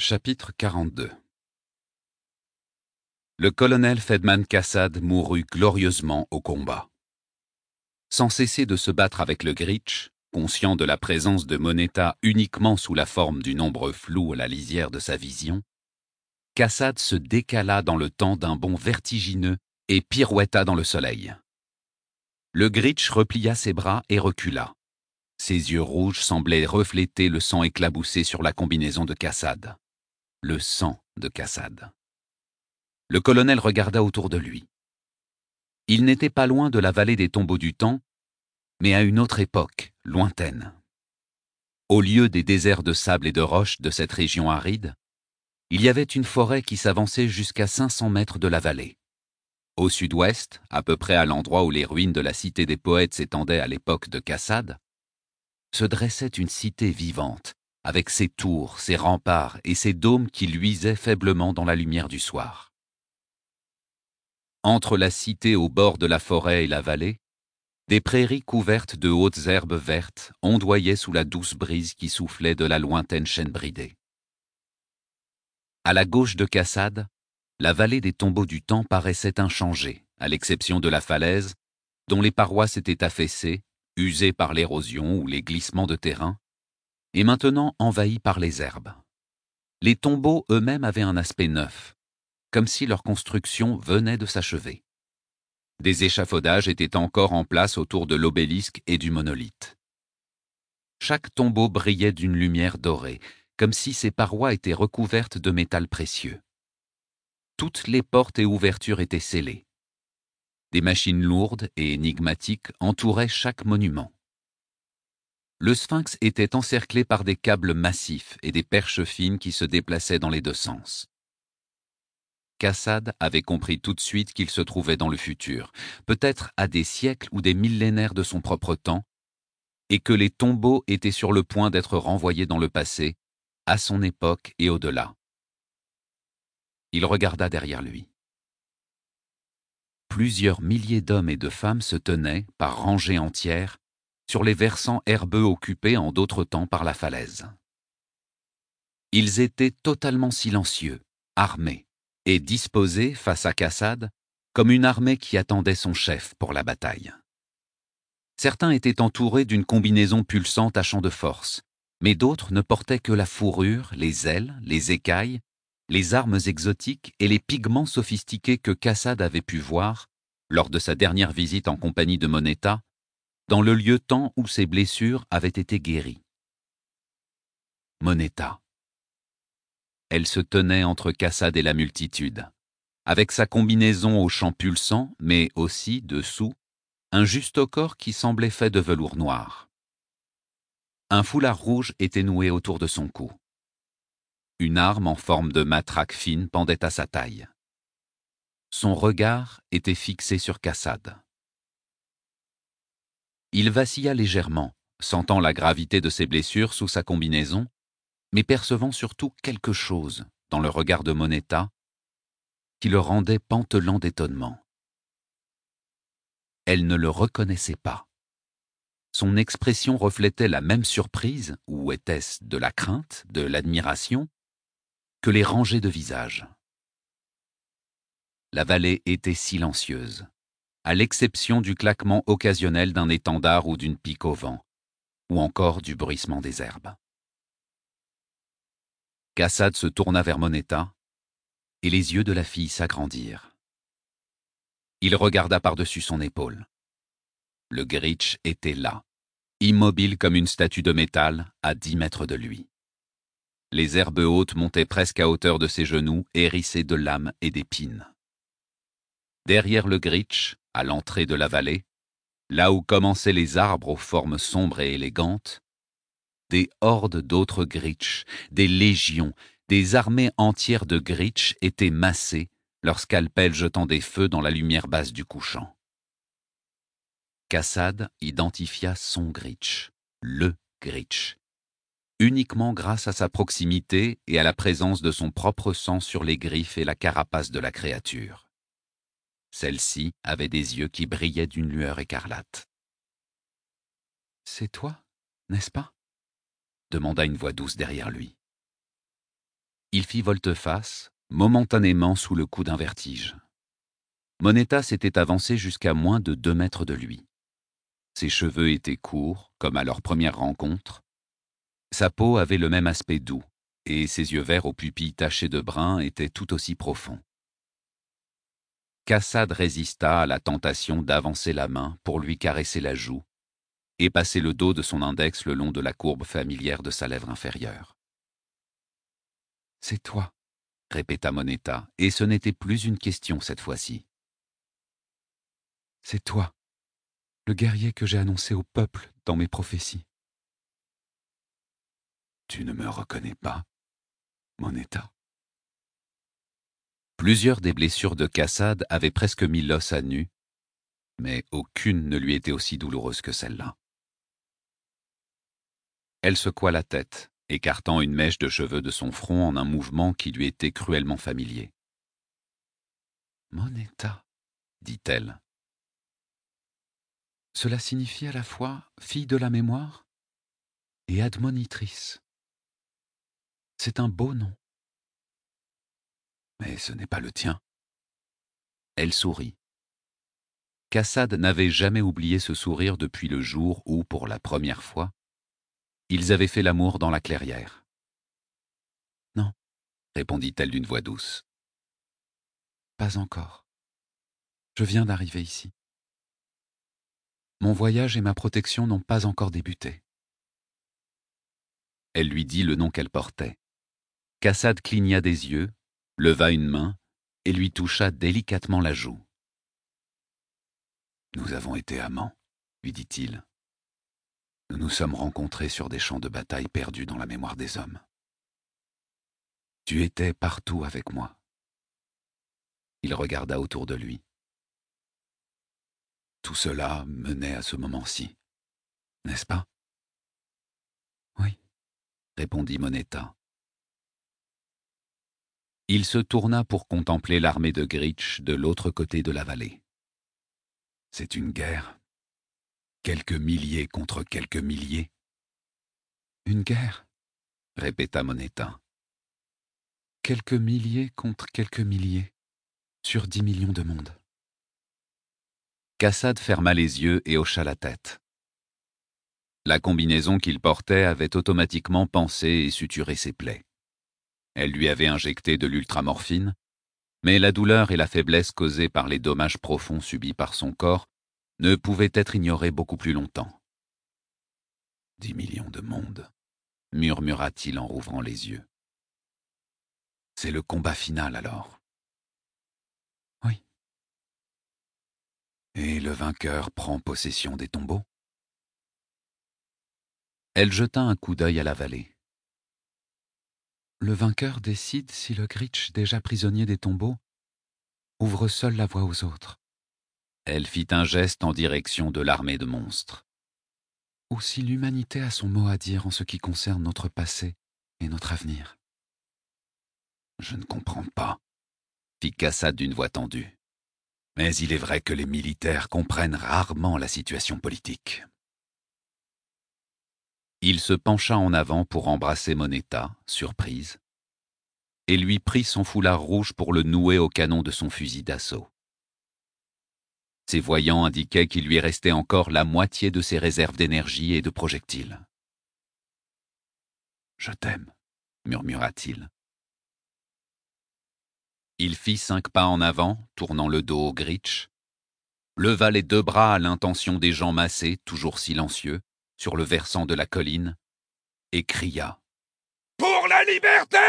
Chapitre 42. Le colonel Fedman Cassad mourut glorieusement au combat. Sans cesser de se battre avec le Gritch, conscient de la présence de Moneta uniquement sous la forme d'une ombre floue à la lisière de sa vision, Cassad se décala dans le temps d'un bond vertigineux et pirouetta dans le soleil. Le Gritch replia ses bras et recula. Ses yeux rouges semblaient refléter le sang éclaboussé sur la combinaison de Cassad. Le sang de Cassad. Le colonel regarda autour de lui. Il n'était pas loin de la vallée des tombeaux du temps, mais à une autre époque, lointaine. Au lieu des déserts de sable et de roches de cette région aride, il y avait une forêt qui s'avançait jusqu'à 500 mètres de la vallée. Au sud-ouest, à peu près à l'endroit où les ruines de la cité des poètes s'étendaient à l'époque de Cassad, se dressait une cité vivante, avec ses tours, ses remparts et ses dômes qui luisaient faiblement dans la lumière du soir. Entre la cité au bord de la forêt et la vallée, des prairies couvertes de hautes herbes vertes ondoyaient sous la douce brise qui soufflait de la lointaine chaîne bridée. À la gauche de Cassad, la vallée des tombeaux du temps paraissait inchangée, à l'exception de la falaise, dont les parois s'étaient affaissées, usées par l'érosion ou les glissements de terrain, et maintenant envahies par les herbes. Les tombeaux eux-mêmes avaient un aspect neuf, comme si leur construction venait de s'achever. Des échafaudages étaient encore en place autour de l'obélisque et du monolithe. Chaque tombeau brillait d'une lumière dorée, comme si ses parois étaient recouvertes de métal précieux. Toutes les portes et ouvertures étaient scellées. Des machines lourdes et énigmatiques entouraient chaque monument. Le sphinx était encerclé par des câbles massifs et des perches fines qui se déplaçaient dans les deux sens. Cassad avait compris tout de suite qu'il se trouvait dans le futur, peut-être à des siècles ou des millénaires de son propre temps, et que les tombeaux étaient sur le point d'être renvoyés dans le passé, à son époque et au-delà. Il regarda derrière lui. Plusieurs milliers d'hommes et de femmes se tenaient, par rangées entières, sur les versants herbeux occupés en d'autres temps par la falaise. Ils étaient totalement silencieux, armés, et disposés face à Cassad, comme une armée qui attendait son chef pour la bataille. Certains étaient entourés d'une combinaison pulsante à champ de force, mais d'autres ne portaient que la fourrure, les ailes, les écailles, les armes exotiques et les pigments sophistiqués que Cassad avait pu voir, lors de sa dernière visite en compagnie de Moneta, dans le lieu-temps où ses blessures avaient été guéries. Moneta. Elle se tenait entre Cassad et la multitude, avec sa combinaison aux champs pulsants, mais aussi, dessous, un justaucorps qui semblait fait de velours noir. Un foulard rouge était noué autour de son cou. Une arme en forme de matraque fine pendait à sa taille. Son regard était fixé sur Cassad. Il vacilla légèrement, sentant la gravité de ses blessures sous sa combinaison, mais percevant surtout quelque chose dans le regard de Moneta qui le rendait pantelant d'étonnement. Elle ne le reconnaissait pas. Son expression reflétait la même surprise, ou était-ce de la crainte, de l'admiration, que les rangées de visages. La vallée était silencieuse, à l'exception du claquement occasionnel d'un étendard ou d'une pique au vent, ou encore du bruissement des herbes. Cassad se tourna vers Moneta, et les yeux de la fille s'agrandirent. Il regarda par-dessus son épaule. Le Gritch était là, immobile comme une statue de métal, à 10 mètres de lui. Les herbes hautes montaient presque à hauteur de ses genoux, hérissées de lames et d'épines. Derrière le Gritch, à l'entrée de la vallée, là où commençaient les arbres aux formes sombres et élégantes, des hordes d'autres Gritch, des légions, des armées entières de Gritch étaient massées, leurs scalpels jetant des feux dans la lumière basse du couchant. Cassad identifia son Gritch, le Gritch, uniquement grâce à sa proximité et à la présence de son propre sang sur les griffes et la carapace de la créature. Celle-ci avait des yeux qui brillaient d'une lueur écarlate. « C'est toi, n'est-ce pas ?» demanda une voix douce derrière lui. Il fit volte-face, momentanément sous le coup d'un vertige. Moneta s'était avancé jusqu'à moins de 2 mètres de lui. Ses cheveux étaient courts, comme à leur première rencontre. Sa peau avait le même aspect doux, et ses yeux verts aux pupilles tachées de brun étaient tout aussi profonds. Kassad résista à la tentation d'avancer la main pour lui caresser la joue et passer le dos de son index le long de la courbe familière de sa lèvre inférieure. « C'est toi », répéta Moneta, et ce n'était plus une question cette fois-ci. « C'est toi, le guerrier que j'ai annoncé au peuple dans mes prophéties. »« Tu ne me reconnais pas, Moneta ?» Plusieurs des blessures de Kassad avaient presque mis l'os à nu, mais aucune ne lui était aussi douloureuse que celle-là. Elle secoua la tête, écartant une mèche de cheveux de son front en un mouvement qui lui était cruellement familier. « Moneta, dit-elle. Cela signifie à la fois fille de la mémoire et admonitrice. C'est un beau nom. Mais ce n'est pas le tien. » Elle sourit. Kassad n'avait jamais oublié ce sourire depuis le jour où, pour la première fois, ils avaient fait l'amour dans la clairière. « Non, » répondit-elle d'une voix douce. « Pas encore. Je viens d'arriver ici. Mon voyage et ma protection n'ont pas encore débuté. » Elle lui dit le nom qu'elle portait. Kassad cligna des yeux, leva une main et lui toucha délicatement la joue. « Nous avons été amants, » lui dit-il. « Nous nous sommes rencontrés sur des champs de bataille perdus dans la mémoire des hommes. Tu étais partout avec moi. » Il regarda autour de lui. Tout cela menait à ce moment-ci, n'est-ce pas? Oui, répondit Moneta. Il se tourna pour contempler l'armée de Gritch de l'autre côté de la vallée. C'est une guerre. Quelques milliers contre quelques milliers. Une guerre, répéta Moneta. Quelques milliers contre quelques milliers, sur 10 millions de monde. Kassad ferma les yeux et hocha la tête. La combinaison qu'il portait avait automatiquement pansé et suturé ses plaies. Elle lui avait injecté de l'ultramorphine, mais la douleur et la faiblesse causées par les dommages profonds subis par son corps ne pouvaient être ignorées beaucoup plus longtemps. 10 millions de monde, murmura-t-il en rouvrant les yeux. C'est le combat final alors. Oui. Et le vainqueur prend possession des tombeaux? Elle jeta un coup d'œil à la vallée. Le vainqueur décide si le Gritch, déjà prisonnier des tombeaux, ouvre seul la voie aux autres. Elle fit un geste en direction de l'armée de monstres. Ou si l'humanité a son mot à dire en ce qui concerne notre passé et notre avenir. Je ne comprends pas, fit Kassad d'une voix tendue. Mais il est vrai que les militaires comprennent rarement la situation politique. Il se pencha en avant pour embrasser Moneta, surprise, et lui prit son foulard rouge pour le nouer au canon de son fusil d'assaut. Ses voyants indiquaient qu'il lui restait encore la moitié de ses réserves d'énergie et de projectiles. « Je t'aime, » murmura-t-il. Il fit 5 pas en avant, tournant le dos au Gritch, leva les 2 bras à l'intention des gens massés, toujours silencieux, sur le versant de la colline, et cria « Pour la liberté !»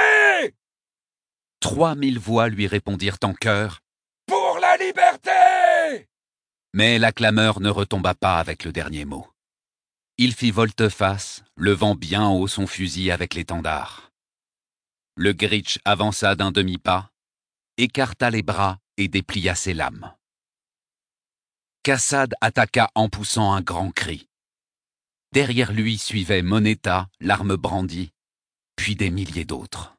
3000 voix lui répondirent en chœur « Pour la liberté !» Mais la clameur ne retomba pas avec le dernier mot. Il fit volte-face, levant bien haut son fusil avec l'étendard. Le Gritch avança d'un demi-pas, écarta les bras et déplia ses lames. Kassad attaqua en poussant un grand cri. Derrière lui suivaient Moneta, l'arme brandie, puis des milliers d'autres.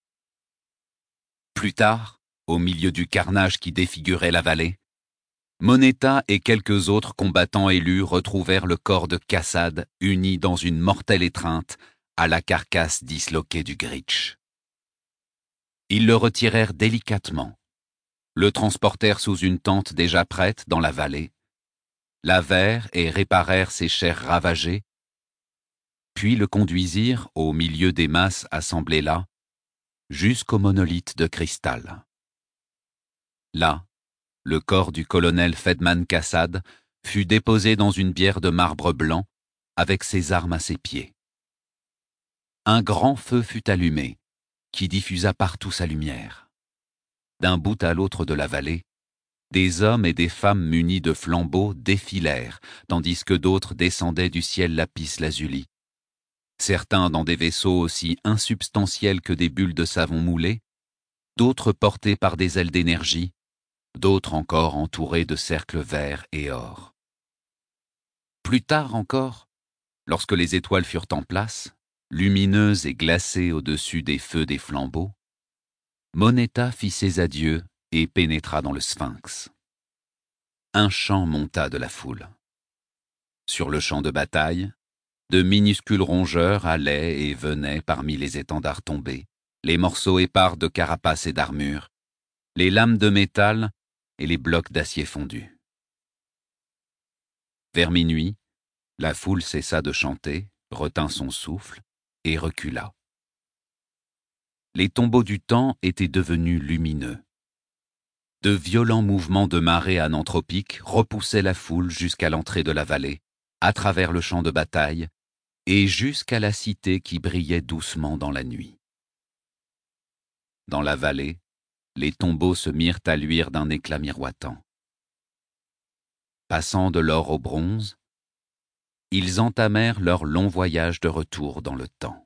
Plus tard, au milieu du carnage qui défigurait la vallée, Moneta et quelques autres combattants élus retrouvèrent le corps de Kassad uni dans une mortelle étreinte à la carcasse disloquée du Gritch. Ils le retirèrent délicatement, le transportèrent sous une tente déjà prête dans la vallée, lavèrent et réparèrent ses chairs ravagées, puis le conduisirent au milieu des masses assemblées là, jusqu'au monolithe de cristal. Là, le corps du colonel Fedman Kassad fut déposé dans une bière de marbre blanc avec ses armes à ses pieds. Un grand feu fut allumé, qui diffusa partout sa lumière. D'un bout à l'autre de la vallée, des hommes et des femmes munis de flambeaux défilèrent, tandis que d'autres descendaient du ciel lapis-lazuli. Certains dans des vaisseaux aussi insubstantiels que des bulles de savon moulées, d'autres portés par des ailes d'énergie, d'autres encore entourés de cercles verts et or. Plus tard encore, lorsque les étoiles furent en place, lumineuses et glacées au-dessus des feux des flambeaux, Moneta fit ses adieux et pénétra dans le sphinx. Un chant monta de la foule. Sur le champ de bataille, de minuscules rongeurs allaient et venaient parmi les étendards tombés, les morceaux épars de carapace et d'armure, les lames de métal et les blocs d'acier fondu. Vers minuit, la foule cessa de chanter, retint son souffle et recula. Les tombeaux du temps étaient devenus lumineux. De violents mouvements de marée ananthropique repoussaient la foule jusqu'à l'entrée de la vallée, à travers le champ de bataille, et jusqu'à la cité qui brillait doucement dans la nuit. Dans la vallée, les tombeaux se mirent à luire d'un éclat miroitant. Passant de l'or au bronze, ils entamèrent leur long voyage de retour dans le temps.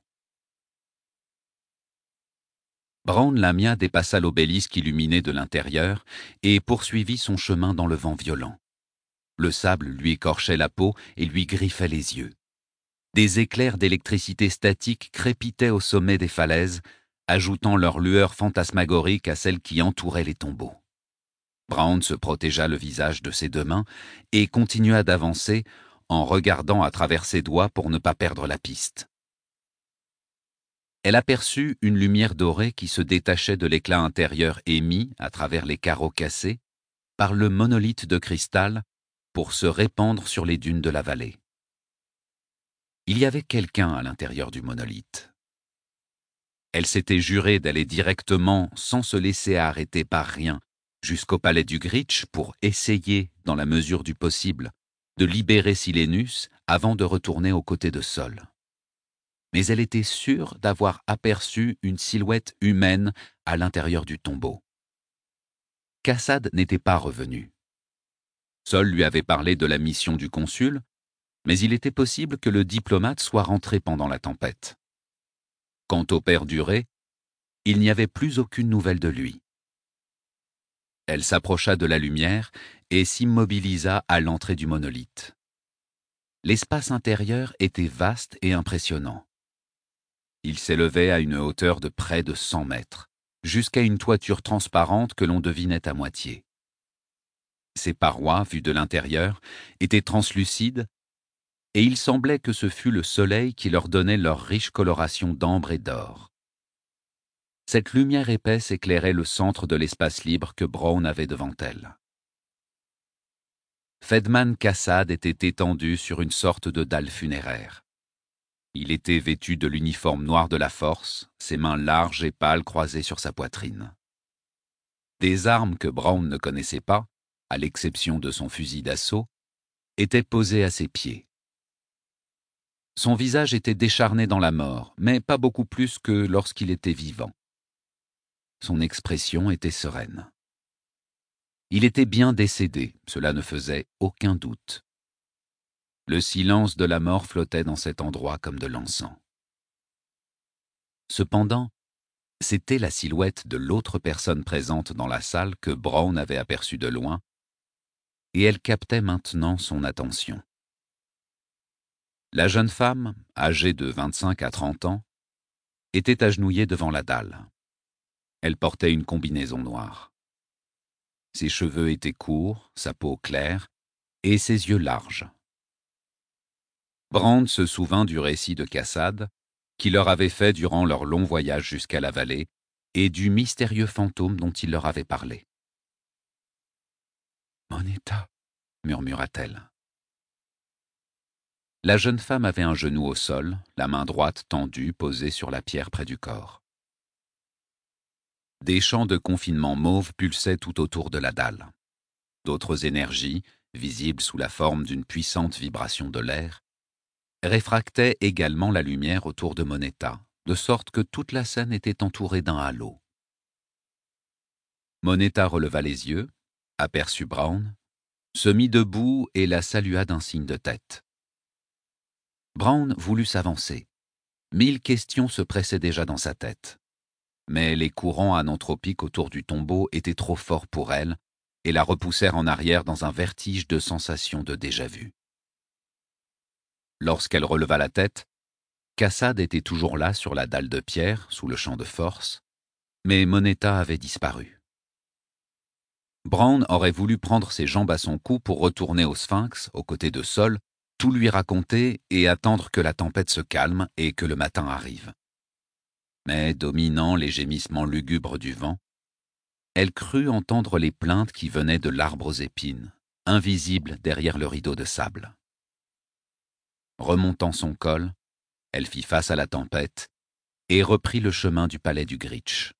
Braun Lamia dépassa l'obélisque illuminé de l'intérieur et poursuivit son chemin dans le vent violent. Le sable lui écorchait la peau et lui griffait les yeux. Des éclairs d'électricité statique crépitaient au sommet des falaises, ajoutant leur lueur fantasmagorique à celles qui entouraient les tombeaux. Braun se protégea le visage de ses deux mains et continua d'avancer en regardant à travers ses doigts pour ne pas perdre la piste. Elle aperçut une lumière dorée qui se détachait de l'éclat intérieur émis à travers les carreaux cassés par le monolithe de cristal pour se répandre sur les dunes de la vallée. Il y avait quelqu'un à l'intérieur du monolithe. Elle s'était jurée d'aller directement, sans se laisser arrêter par rien, jusqu'au palais du Gritch pour essayer, dans la mesure du possible, de libérer Silenus avant de retourner aux côtés de Sol. Mais elle était sûre d'avoir aperçu une silhouette humaine à l'intérieur du tombeau. Kassad n'était pas revenu. Sol lui avait parlé de la mission du consul, mais il était possible que le diplomate soit rentré pendant la tempête. Quant au père Duré, il n'y avait plus aucune nouvelle de lui. Elle s'approcha de la lumière et s'immobilisa à l'entrée du monolithe. L'espace intérieur était vaste et impressionnant. Il s'élevait à une hauteur de près de 100 mètres, jusqu'à une toiture transparente que l'on devinait à moitié. Ses parois, vues de l'intérieur, étaient translucides, et il semblait que ce fût le soleil qui leur donnait leur riche coloration d'ambre et d'or. Cette lumière épaisse éclairait le centre de l'espace libre que Braun avait devant elle. Fedman Kassad était étendu sur une sorte de dalle funéraire. Il était vêtu de l'uniforme noir de la force, ses mains larges et pâles croisées sur sa poitrine. Des armes que Braun ne connaissait pas, à l'exception de son fusil d'assaut, étaient posées à ses pieds. Son visage était décharné dans la mort, mais pas beaucoup plus que lorsqu'il était vivant. Son expression était sereine. Il était bien décédé, cela ne faisait aucun doute. Le silence de la mort flottait dans cet endroit comme de l'encens. Cependant, c'était la silhouette de l'autre personne présente dans la salle que Braun avait aperçue de loin, et elle captait maintenant son attention. La jeune femme, âgée de 25 à 30 ans, était agenouillée devant la dalle. Elle portait une combinaison noire. Ses cheveux étaient courts, sa peau claire, et ses yeux larges. Brand se souvint du récit de Kassad, qui leur avait fait durant leur long voyage jusqu'à la vallée, et du mystérieux fantôme dont il leur avait parlé. « Moneta » murmura-t-elle. La jeune femme avait un genou au sol, la main droite tendue, posée sur la pierre près du corps. Des champs de confinement mauve pulsaient tout autour de la dalle. D'autres énergies, visibles sous la forme d'une puissante vibration de l'air, réfractaient également la lumière autour de Moneta, de sorte que toute la scène était entourée d'un halo. Moneta releva les yeux, aperçut Brown, se mit debout et la salua d'un signe de tête. Brown voulut s'avancer. 1000 questions se pressaient déjà dans sa tête. Mais les courants anantropiques autour du tombeau étaient trop forts pour elle et la repoussèrent en arrière dans un vertige de sensations de déjà-vu. Lorsqu'elle releva la tête, Cassad était toujours là sur la dalle de pierre, sous le champ de force, mais Moneta avait disparu. Brown aurait voulu prendre ses jambes à son cou pour retourner au Sphinx, aux côtés de Sol, tout lui raconter et attendre que la tempête se calme et que le matin arrive. Mais, dominant les gémissements lugubres du vent, elle crut entendre les plaintes qui venaient de l'arbre aux épines, invisible derrière le rideau de sable. Remontant son col, elle fit face à la tempête et reprit le chemin du palais du Gritch.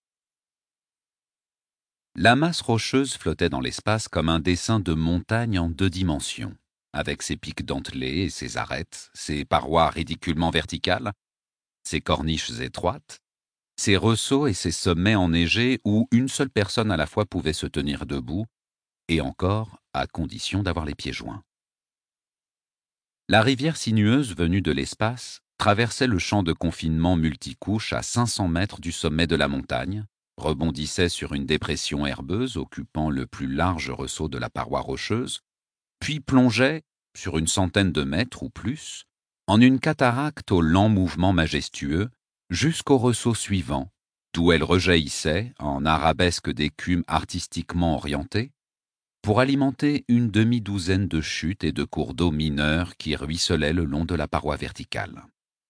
La masse rocheuse flottait dans l'espace comme un dessin de montagne en 2 dimensions, avec ses pics dentelés et ses arêtes, ses parois ridiculement verticales, ses corniches étroites, ses ressauts et ses sommets enneigés où une seule personne à la fois pouvait se tenir debout, et encore à condition d'avoir les pieds joints. La rivière sinueuse venue de l'espace traversait le champ de confinement multicouche à 500 mètres du sommet de la montagne, rebondissait sur une dépression herbeuse occupant le plus large ressaut de la paroi rocheuse, puis plongeait, sur une centaine de mètres ou plus, en une cataracte au lent mouvement majestueux, jusqu'au ressaut suivant, d'où elle rejaillissait, en arabesque d'écume artistiquement orientée, pour alimenter une demi-douzaine de chutes et de cours d'eau mineurs qui ruisselaient le long de la paroi verticale.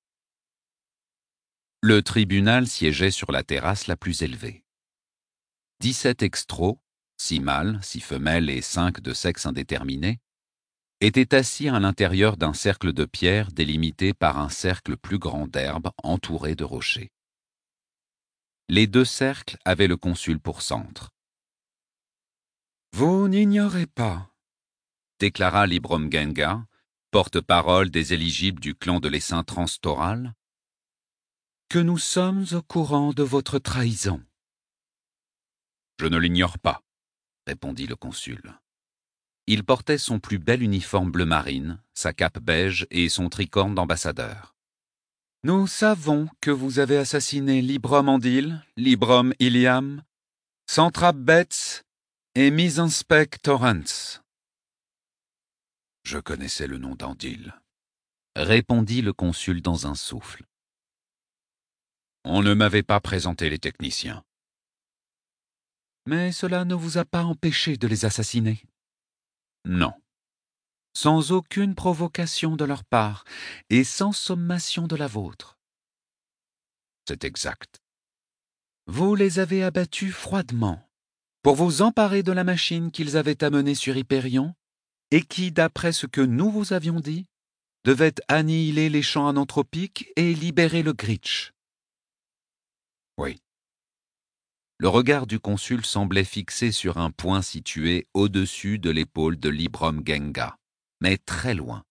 Le tribunal siégeait sur la terrasse la plus élevée. 17 extros, 6 mâles, 6 femelles et 5 de sexe indéterminé, étaient assis à l'intérieur d'un cercle de pierre délimité par un cercle plus grand d'herbe entouré de rochers. Les 2 cercles avaient le consul pour centre. « Vous n'ignorez pas, » déclara Librom Genga, porte-parole des éligibles du clan de l'essaim transtoral, « que nous sommes au courant de votre trahison. » « Je ne l'ignore pas, » répondit le consul. Il portait son plus bel uniforme bleu marine, sa cape beige et son tricorne d'ambassadeur. « Nous savons que vous avez assassiné Librom Andil, Librom Iliam, Santrap Betz et Misenspec Torrens. » Je connaissais le nom d'Andil, répondit le consul dans un souffle. On ne m'avait pas présenté les techniciens. Mais cela ne vous a pas empêché de les assassiner? Non. Sans aucune provocation de leur part et sans sommation de la vôtre. C'est exact. Vous les avez abattus froidement pour vous emparer de la machine qu'ils avaient amenée sur Hyperion et qui, d'après ce que nous vous avions dit, devait annihiler les champs anantropiques et libérer le Gritch. Oui. Le regard du consul semblait fixé sur un point situé au-dessus de l'épaule de Librom Genga, mais très loin.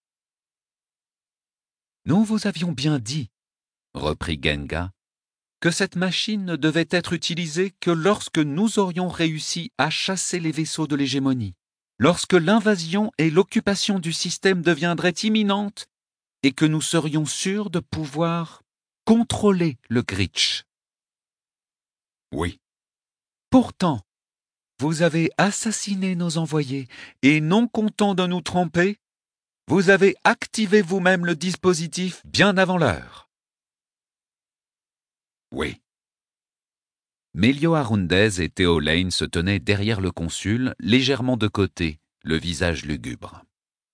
« Nous vous avions bien dit, » reprit Genga, « que cette machine ne devait être utilisée que lorsque nous aurions réussi à chasser les vaisseaux de l'hégémonie, lorsque l'invasion et l'occupation du système deviendraient imminentes et que nous serions sûrs de pouvoir contrôler le Gritch. » Oui. Pourtant, vous avez assassiné nos envoyés et, non content de nous tromper, vous avez activé vous-même le dispositif bien avant l'heure. Oui. Melio Arundez et Theo Lane se tenaient derrière le consul, légèrement de côté, le visage lugubre.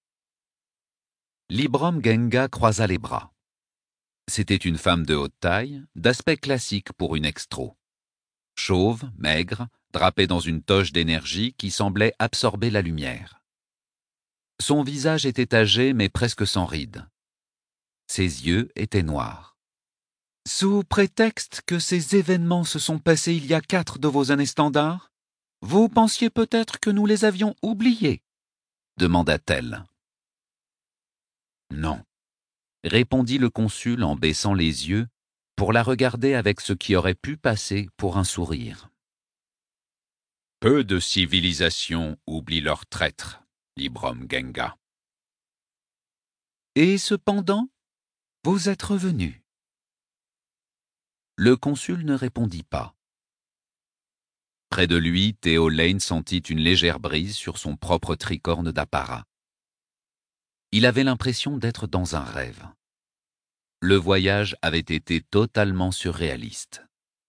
Librom Genga croisa les bras. C'était une femme de haute taille, d'aspect classique pour une extro. chauve, maigre, drapé dans une toge d'énergie qui semblait absorber la lumière. Son visage était âgé mais presque sans rides. Ses yeux étaient noirs. « Sous prétexte que ces événements se sont passés il y a 4 de vos années standards, vous pensiez peut-être que nous les avions oubliés ?» demanda-t-elle. « Non », répondit le consul en baissant les yeux pour la regarder avec ce qui aurait pu passer pour un sourire. « Peu de civilisations oublient leurs traîtres, dit Bromgenga. Et cependant, vous êtes revenu. » Le consul ne répondit pas. Près de lui, Theo Lane sentit une légère brise sur son propre tricorne d'apparat. Il avait l'impression d'être dans un rêve. Le voyage avait été totalement surréaliste.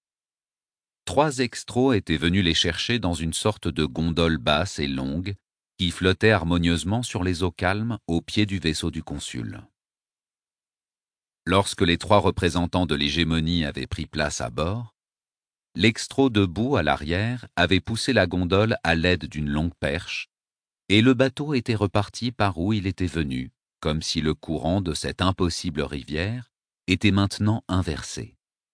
3 extros étaient venus les chercher dans une sorte de gondole basse et longue qui flottait harmonieusement sur les eaux calmes au pied du vaisseau du consul. Lorsque les 3 représentants de l'hégémonie avaient pris place à bord, l'extro debout à l'arrière avait poussé la gondole à l'aide d'une longue perche, et le bateau était reparti par où il était venu, comme si le courant de cette impossible rivière était maintenant inversé.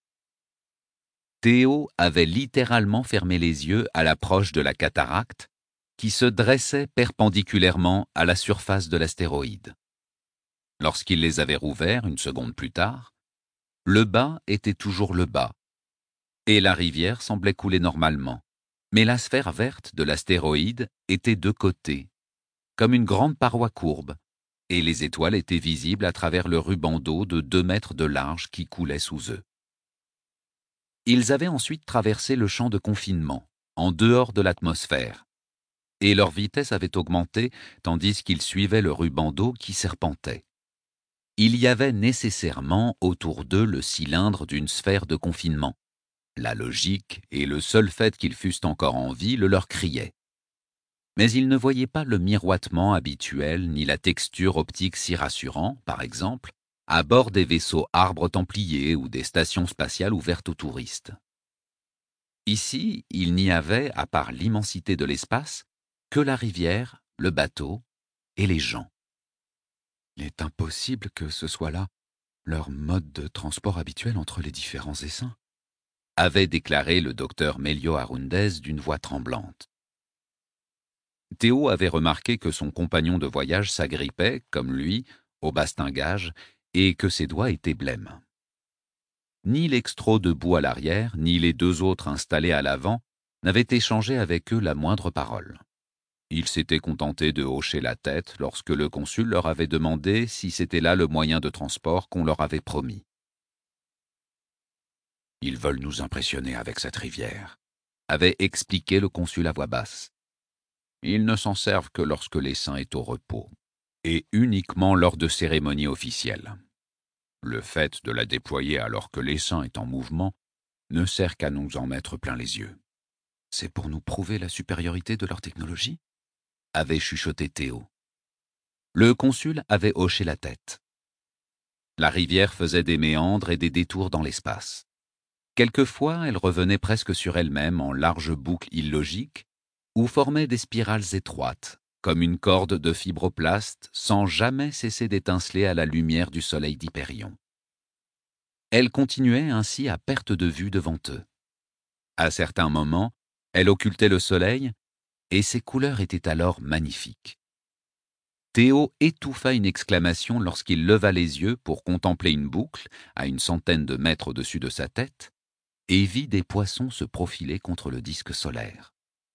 Theo avait littéralement fermé les yeux à l'approche de la cataracte qui se dressait perpendiculairement à la surface de l'astéroïde. Lorsqu'il les avait rouverts une seconde plus tard, le bas était toujours le bas, et la rivière semblait couler normalement, mais la sphère verte de l'astéroïde était de côté, comme une grande paroi courbe, et les étoiles étaient visibles à travers le ruban d'eau de 2 mètres de large qui coulait sous eux. Ils avaient ensuite traversé le champ de confinement, en dehors de l'atmosphère, et leur vitesse avait augmenté tandis qu'ils suivaient le ruban d'eau qui serpentait. Il y avait nécessairement autour d'eux le cylindre d'une sphère de confinement. La logique et le seul fait qu'ils fussent encore en vie le leur criaient. Mais ils ne voyaient pas le miroitement habituel ni la texture optique si rassurant, par exemple, à bord des vaisseaux arbres templiers ou des stations spatiales ouvertes aux touristes. Ici, il n'y avait, à part l'immensité de l'espace, que la rivière, le bateau et les gens. Il est impossible que ce soit là leur mode de transport habituel entre les différents essaims, avait déclaré le docteur Melio Arundez d'une voix tremblante. Theo avait remarqué que son compagnon de voyage s'agrippait, comme lui, au bastingage et que ses doigts étaient blêmes. Ni l'extro debout à l'arrière, ni les 2 autres installés à l'avant n'avaient échangé avec eux la moindre parole. Ils s'étaient contentés de hocher la tête lorsque le consul leur avait demandé si c'était là le moyen de transport qu'on leur avait promis. « Ils veulent nous impressionner avec cette rivière », avait expliqué le consul à voix basse. « Ils ne s'en servent que lorsque l'essaim est au repos, et uniquement lors de cérémonies officielles. Le fait de la déployer alors que l'essaim est en mouvement ne sert qu'à nous en mettre plein les yeux. » « C'est pour nous prouver la supériorité de leur technologie ?» avait chuchoté Theo. Le consul avait hoché la tête. La rivière faisait des méandres et des détours dans l'espace. Quelquefois, elle revenait presque sur elle-même en larges boucles illogiques ou formait des spirales étroites, comme une corde de fibroplaste sans jamais cesser d'étinceler à la lumière du soleil d'Hyperion. Elle continuait ainsi à perte de vue devant eux. À certains moments, elle occultait le soleil, et ses couleurs étaient alors magnifiques. Theo étouffa une exclamation lorsqu'il leva les yeux pour contempler une boucle, à une centaine de mètres au-dessus de sa tête, et vit des poissons se profiler contre le disque solaire.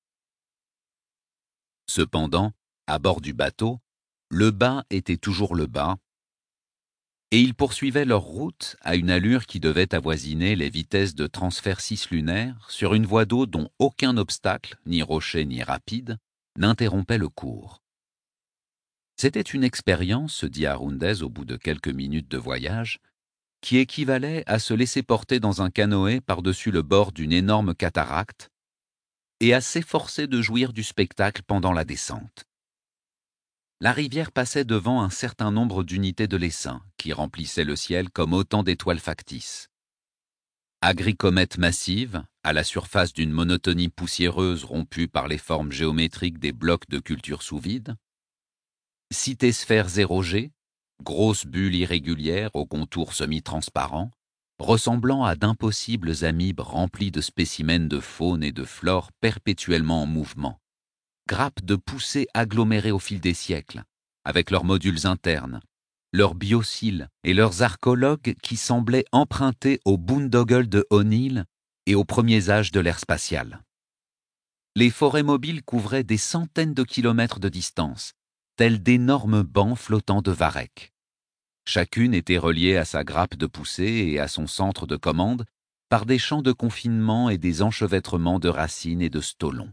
Cependant, à bord du bateau, le bas était toujours le bas, et ils poursuivaient leur route à une allure qui devait avoisiner les vitesses de transfert cislunaire sur une voie d'eau dont aucun obstacle, ni rocher ni rapide, n'interrompait le cours. C'était une expérience, se dit Arundez au bout de quelques minutes de voyage, qui équivalait à se laisser porter dans un canoë par-dessus le bord d'une énorme cataracte et à s'efforcer de jouir du spectacle pendant la descente. La rivière passait devant un certain nombre d'unités de l'essaim qui remplissaient le ciel comme autant d'étoiles factices. Agricomète massive, à la surface d'une monotonie poussiéreuse rompue par les formes géométriques des blocs de culture sous vide. Citésphères 0G, grosses bulles irrégulières aux contours semi-transparents, ressemblant à d'impossibles amibes remplies de spécimens de faune et de flore perpétuellement en mouvement. Grappes de poussées agglomérées au fil des siècles, avec leurs modules internes, leurs biocyles et leurs archéologues qui semblaient empruntés au boondoggle de O'Neill et aux premiers âges de l'ère spatiale. Les forêts mobiles couvraient des centaines de kilomètres de distance, tels d'énormes bancs flottants de varech. Chacune était reliée à sa grappe de poussée et à son centre de commande par des champs de confinement et des enchevêtrements de racines et de stolons.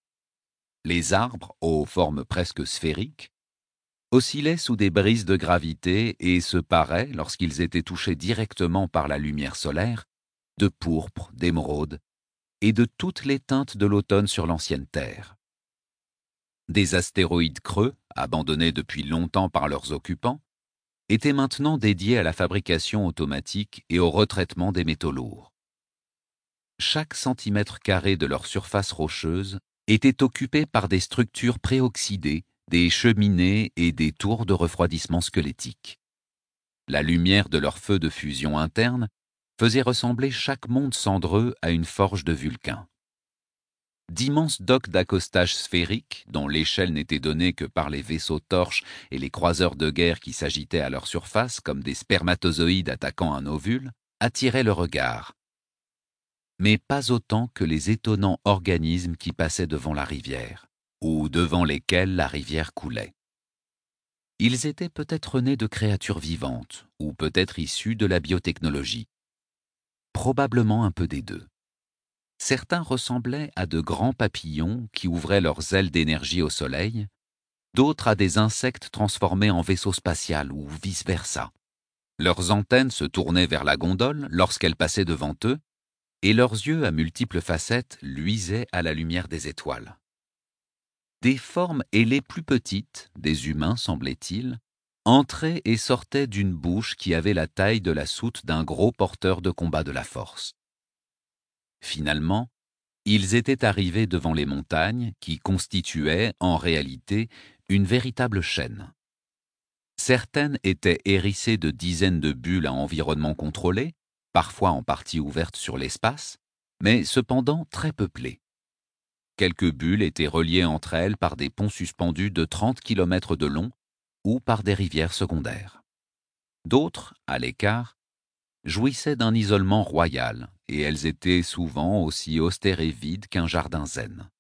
Les arbres, aux formes presque sphériques, oscillaient sous des brises de gravité et se paraient, lorsqu'ils étaient touchés directement par la lumière solaire, de pourpre, d'émeraude et de toutes les teintes de l'automne sur l'ancienne Terre. Des astéroïdes creux, abandonnés depuis longtemps par leurs occupants, étaient maintenant dédiés à la fabrication automatique et au retraitement des métaux lourds. Chaque centimètre carré de leur surface rocheuse était occupé par des structures préoxydées, des cheminées et des tours de refroidissement squelettique. La lumière de leur feu de fusion interne faisait ressembler chaque monde cendreux à une forge de Vulcain. D'immenses docks d'accostage sphériques, dont l'échelle n'était donnée que par les vaisseaux torches et les croiseurs de guerre qui s'agitaient à leur surface comme des spermatozoïdes attaquant un ovule, attiraient le regard. Mais pas autant que les étonnants organismes qui passaient devant la rivière, ou devant lesquels la rivière coulait. Ils étaient peut-être nés de créatures vivantes, ou peut-être issus de la biotechnologie. Probablement un peu des deux. Certains ressemblaient à de grands papillons qui ouvraient leurs ailes d'énergie au soleil, d'autres à des insectes transformés en vaisseaux spatials ou vice-versa. Leurs antennes se tournaient vers la gondole lorsqu'elle passait devant eux, et leurs yeux à multiples facettes luisaient à la lumière des étoiles. Des formes ailées plus petites, des humains semblait-il, entraient et sortaient d'une bouche qui avait la taille de la soute d'un gros porteur de combat de la force. Finalement, ils étaient arrivés devant les montagnes qui constituaient, en réalité, une véritable chaîne. Certaines étaient hérissées de dizaines de bulles à environnement contrôlé, parfois en partie ouvertes sur l'espace, mais cependant très peuplées. Quelques bulles étaient reliées entre elles par des ponts suspendus de 30 km de long ou par des rivières secondaires. D'autres, à l'écart, jouissaient d'un isolement royal, et elles étaient souvent aussi austères et vides qu'un jardin zen.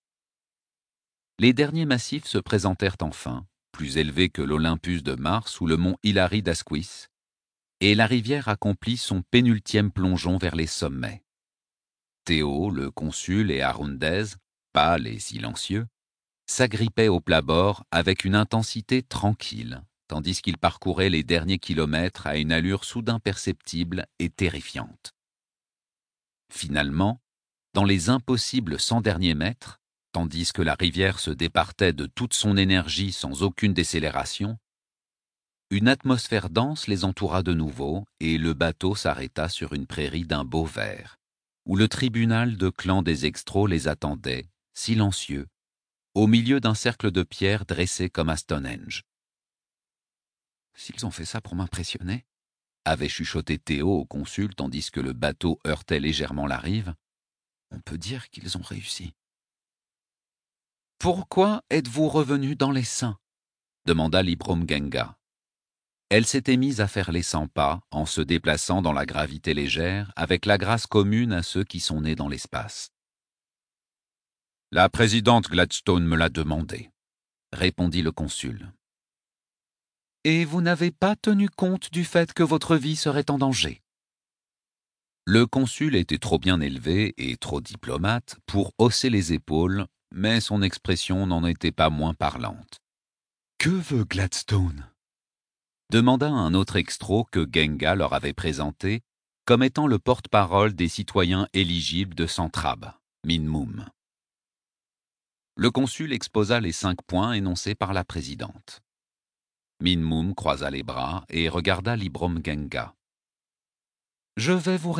Les derniers massifs se présentèrent enfin, plus élevés que l'Olympus de Mars ou le mont Hilary d'Asquith, et la rivière accomplit son pénultième plongeon vers les sommets. Théo, le consul, et Arundez, pâles et silencieux, s'agrippaient au plat-bord avec une intensité tranquille, tandis qu'ils parcouraient les derniers kilomètres à une allure soudain perceptible et terrifiante. Finalement, dans les impossibles 100 derniers mètres, tandis que la rivière se départait de toute son énergie sans aucune décélération, une atmosphère dense les entoura de nouveau et le bateau s'arrêta sur une prairie d'un beau vert, où le tribunal de clan des Extros les attendait, silencieux, au milieu d'un cercle de pierres dressé comme à Stonehenge. « S'ils ont fait ça pour m'impressionner », avait chuchoté Théo au consul tandis que le bateau heurtait légèrement la rive, « on peut dire qu'ils ont réussi. »« Pourquoi êtes-vous revenu dans les saints ?» demanda Libromgenga. Elle s'était mise à faire les 100 pas en se déplaçant dans la gravité légère avec la grâce commune à ceux qui sont nés dans l'espace. « La présidente Gladstone me l'a demandé, » répondit le consul. « Et vous n'avez pas tenu compte du fait que votre vie serait en danger ?» Le consul était trop bien élevé et trop diplomate pour hausser les épaules, mais son expression n'en était pas moins parlante. « Que veut Gladstone ?» demanda un autre extro que Genga leur avait présenté comme étant le porte-parole des citoyens éligibles de Centrab, Minmoum. Le consul exposa les 5 points énoncés par la présidente. Minmoum croisa les bras et regarda Libromgenga. « Je vais vous répondre, »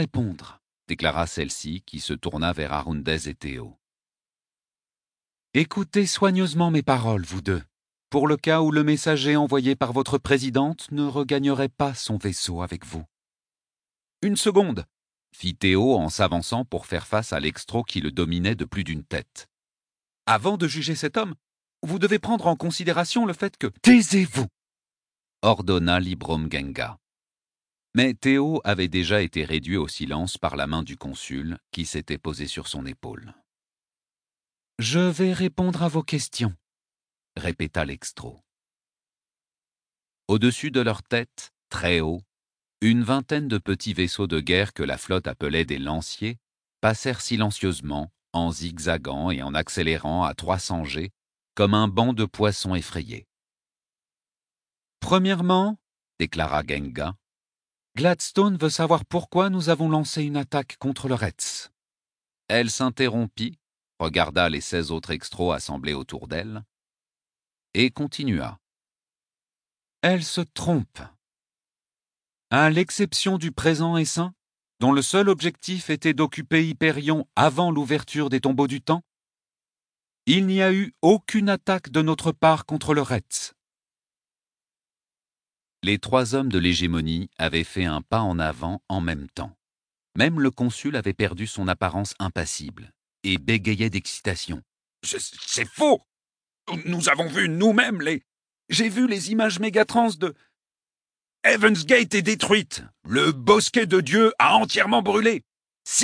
déclara celle-ci qui se tourna vers Arundez et Théo. Écoutez soigneusement mes paroles, vous deux, pour le cas où le messager envoyé par votre présidente ne regagnerait pas son vaisseau avec vous. Une seconde, fit Théo en s'avançant pour faire face à l'extro qui le dominait de plus d'une tête. Avant de juger cet homme, vous devez prendre en considération le fait que... Taisez-vous, ordonna Librom Genga. Mais Théo avait déjà été réduit au silence par la main du consul qui s'était posée sur son épaule. « Je vais répondre à vos questions », répéta l'extro. Au-dessus de leur tête, très haut, une vingtaine de petits vaisseaux de guerre que la flotte appelait des lanciers passèrent silencieusement, en zigzagant et en accélérant à 300 G, comme un banc de poissons effrayés. « Premièrement, déclara Genga, Gladstone veut savoir pourquoi nous avons lancé une attaque contre le Retz. » Elle s'interrompit, regarda les 16 autres extros assemblés autour d'elle, et continua. « Elle se trompe. À l'exception du présent essaim, dont le seul objectif était d'occuper Hyperion avant l'ouverture des tombeaux du temps, il n'y a eu aucune attaque de notre part contre le Retz. » Les 3 hommes de l'hégémonie avaient fait un pas en avant en même temps. Même le consul avait perdu son apparence impassible et bégayait d'excitation. « C'est faux! Nous avons vu nous-mêmes les... J'ai vu les images mégatrans de... Heaven's Gate est détruite! Le bosquet de Dieu a entièrement brûlé! Silence !»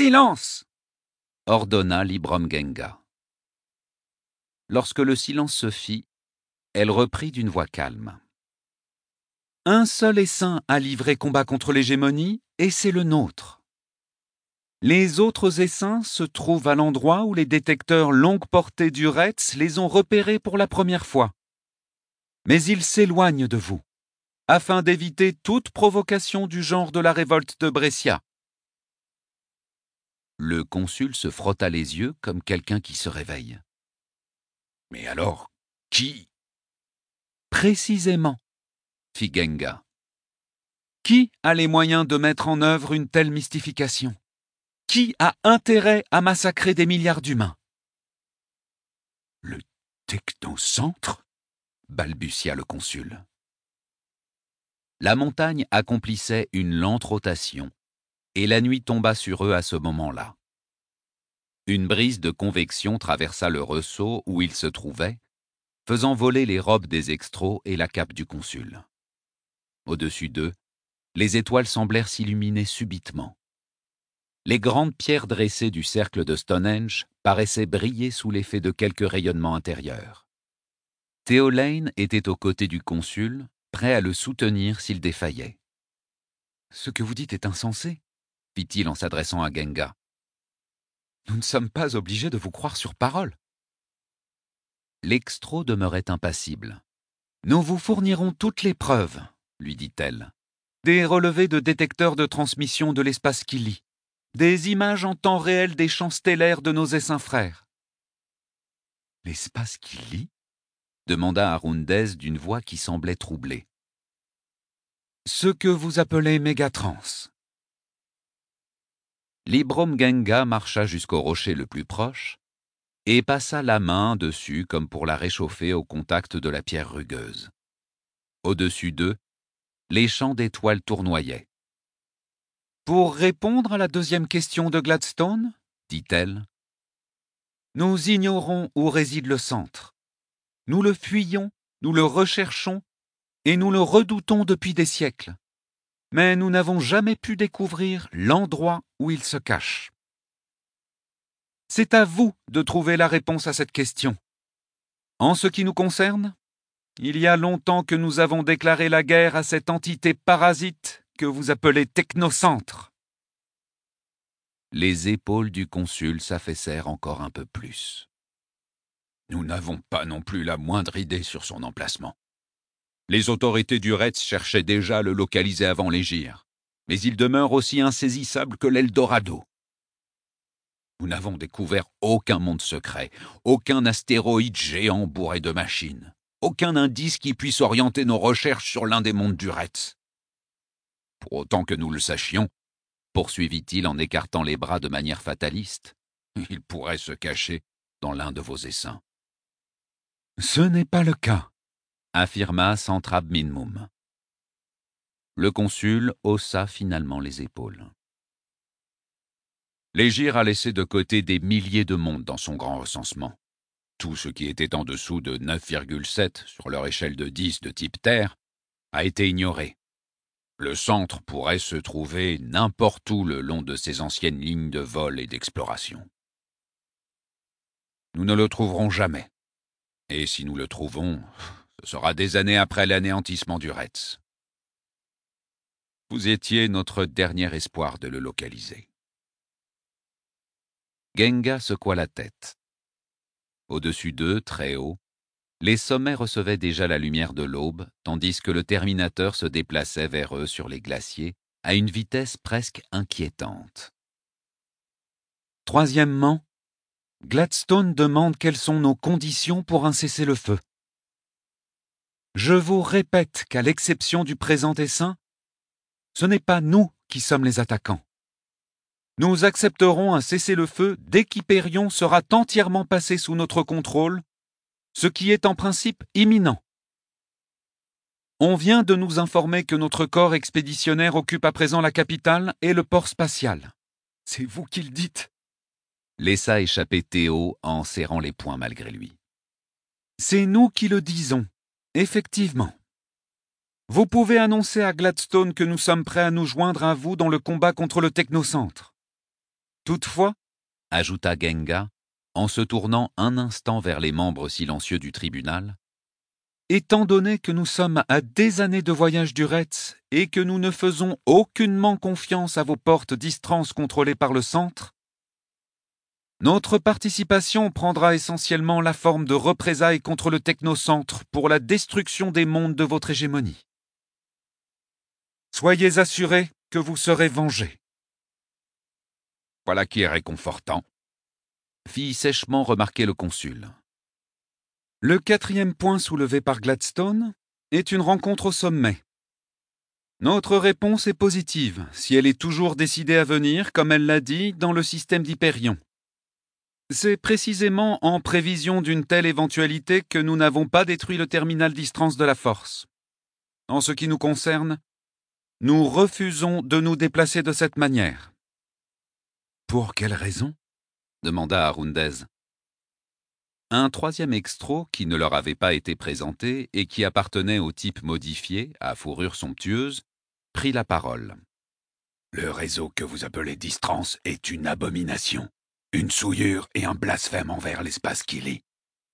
ordonna Librom Genga. Lorsque le silence se fit, elle reprit d'une voix calme. Un seul essaim a livré combat contre l'hégémonie, et c'est le nôtre. Les autres essaims se trouvent à l'endroit où les détecteurs longue portée du Retz les ont repérés pour la première fois. Mais ils s'éloignent de vous, afin d'éviter toute provocation du genre de la révolte de Brescia. Le consul se frotta les yeux comme quelqu'un qui se réveille. « Mais alors, qui ?» « Précisément, » fit Genga. « Qui a les moyens de mettre en œuvre une telle mystification ? Qui a intérêt à massacrer des milliards d'humains ? » « Le technocentre ?» balbutia le consul. La montagne accomplissait une lente rotation, et la nuit tomba sur eux à ce moment-là. Une brise de convection traversa le ressaut où ils se trouvaient, faisant voler les robes des extros et la cape du consul. Au-dessus d'eux, les étoiles semblèrent s'illuminer subitement. Les grandes pierres dressées du cercle de Stonehenge paraissaient briller sous l'effet de quelques rayonnements intérieurs. Théo Lane était aux côtés du consul, prêt à le soutenir s'il défaillait. « Ce que vous dites est insensé, » fit-il en s'adressant à Genga. « Nous ne sommes pas obligés de vous croire sur parole. » L'extro demeurait impassible. « Nous vous fournirons toutes les preuves, » lui dit-elle. « Des relevés de détecteurs de transmission de l'espace Killy, des images en temps réel des champs stellaires de nos essaims frères. »« L'espace Killy ?» demanda Arundez d'une voix qui semblait troublée. « Ce que vous appelez mégatrans. » Librom Genga marcha jusqu'au rocher le plus proche et passa la main dessus comme pour la réchauffer au contact de la pierre rugueuse. Au-dessus d'eux, les champs d'étoiles tournoyaient. « Pour répondre à la deuxième question de Gladstone, dit-elle, nous ignorons où réside le centre. Nous le fuyons, nous le recherchons et nous le redoutons depuis des siècles. Mais nous n'avons jamais pu découvrir l'endroit où il se cache. C'est à vous de trouver la réponse à cette question. En ce qui nous concerne, il y a longtemps que nous avons déclaré la guerre à cette entité parasite que vous appelez technocentre. » Les épaules du consul s'affaissèrent encore un peu plus. « Nous n'avons pas non plus la moindre idée sur son emplacement. Les autorités du Retz cherchaient déjà à le localiser avant l'Égir, mais il demeure aussi insaisissable que l'Eldorado. Nous n'avons découvert aucun monde secret, aucun astéroïde géant bourré de machines, aucun indice qui puisse orienter nos recherches sur l'un des mondes du Retz. Pour autant que nous le sachions, poursuivit-il en écartant les bras de manière fataliste. Il pourrait se cacher dans l'un de vos essaims. Ce n'est pas le cas, affirma Santrab Minmum. Le consul haussa finalement les épaules. L'Égir a laissé de côté des milliers de mondes dans son grand recensement. Tout ce qui était en dessous de 9,7 sur leur échelle de 10 de type Terre a été ignoré. Le centre pourrait se trouver n'importe où le long de ces anciennes lignes de vol et d'exploration. Nous ne le trouverons jamais. Et si nous le trouvons, ce sera des années après l'anéantissement du Retz. Vous étiez notre dernier espoir de le localiser. Genga secoua la tête. Au-dessus d'eux, très haut, les sommets recevaient déjà la lumière de l'aube, tandis que le Terminateur se déplaçait vers eux sur les glaciers à une vitesse presque inquiétante. Troisièmement, Gladstone demande quelles sont nos conditions pour un cessez-le-feu. Je vous répète qu'à l'exception du présent dessein, ce n'est pas nous qui sommes les attaquants. Nous accepterons un cessez-le-feu dès qu'Hyperion sera entièrement passé sous notre contrôle, ce qui est en principe imminent. On vient de nous informer que notre corps expéditionnaire occupe à présent la capitale et le port spatial. C'est vous qui le dites. Laissa échapper Théo en serrant les poings malgré lui. C'est nous qui le disons, effectivement. Vous pouvez annoncer à Gladstone que nous sommes prêts à nous joindre à vous dans le combat contre le technocentre. Toutefois, ajouta Genga, en se tournant un instant vers les membres silencieux du tribunal, étant donné que nous sommes à des années de voyage du Retz et que nous ne faisons aucunement confiance à vos portes distrances contrôlées par le centre, notre participation prendra essentiellement la forme de représailles contre le technocentre pour la destruction des mondes de votre hégémonie. Soyez assurés que vous serez vengés. Voilà qui est réconfortant, fit sèchement remarquer le consul. Le quatrième point soulevé par Gladstone est une rencontre au sommet. Notre réponse est positive, si elle est toujours décidée à venir, comme elle l'a dit, dans le système d'Hyperion. C'est précisément en prévision d'une telle éventualité que nous n'avons pas détruit le terminal distance de la Force. En ce qui nous concerne, nous refusons de nous déplacer de cette manière. Pour quelle raison ? demanda Arundez. Un troisième extro qui ne leur avait pas été présenté et qui appartenait au type modifié, à fourrure somptueuse, prit la parole. Le réseau que vous appelez Distrance est une abomination, une souillure et un blasphème envers l'espace qu'il est.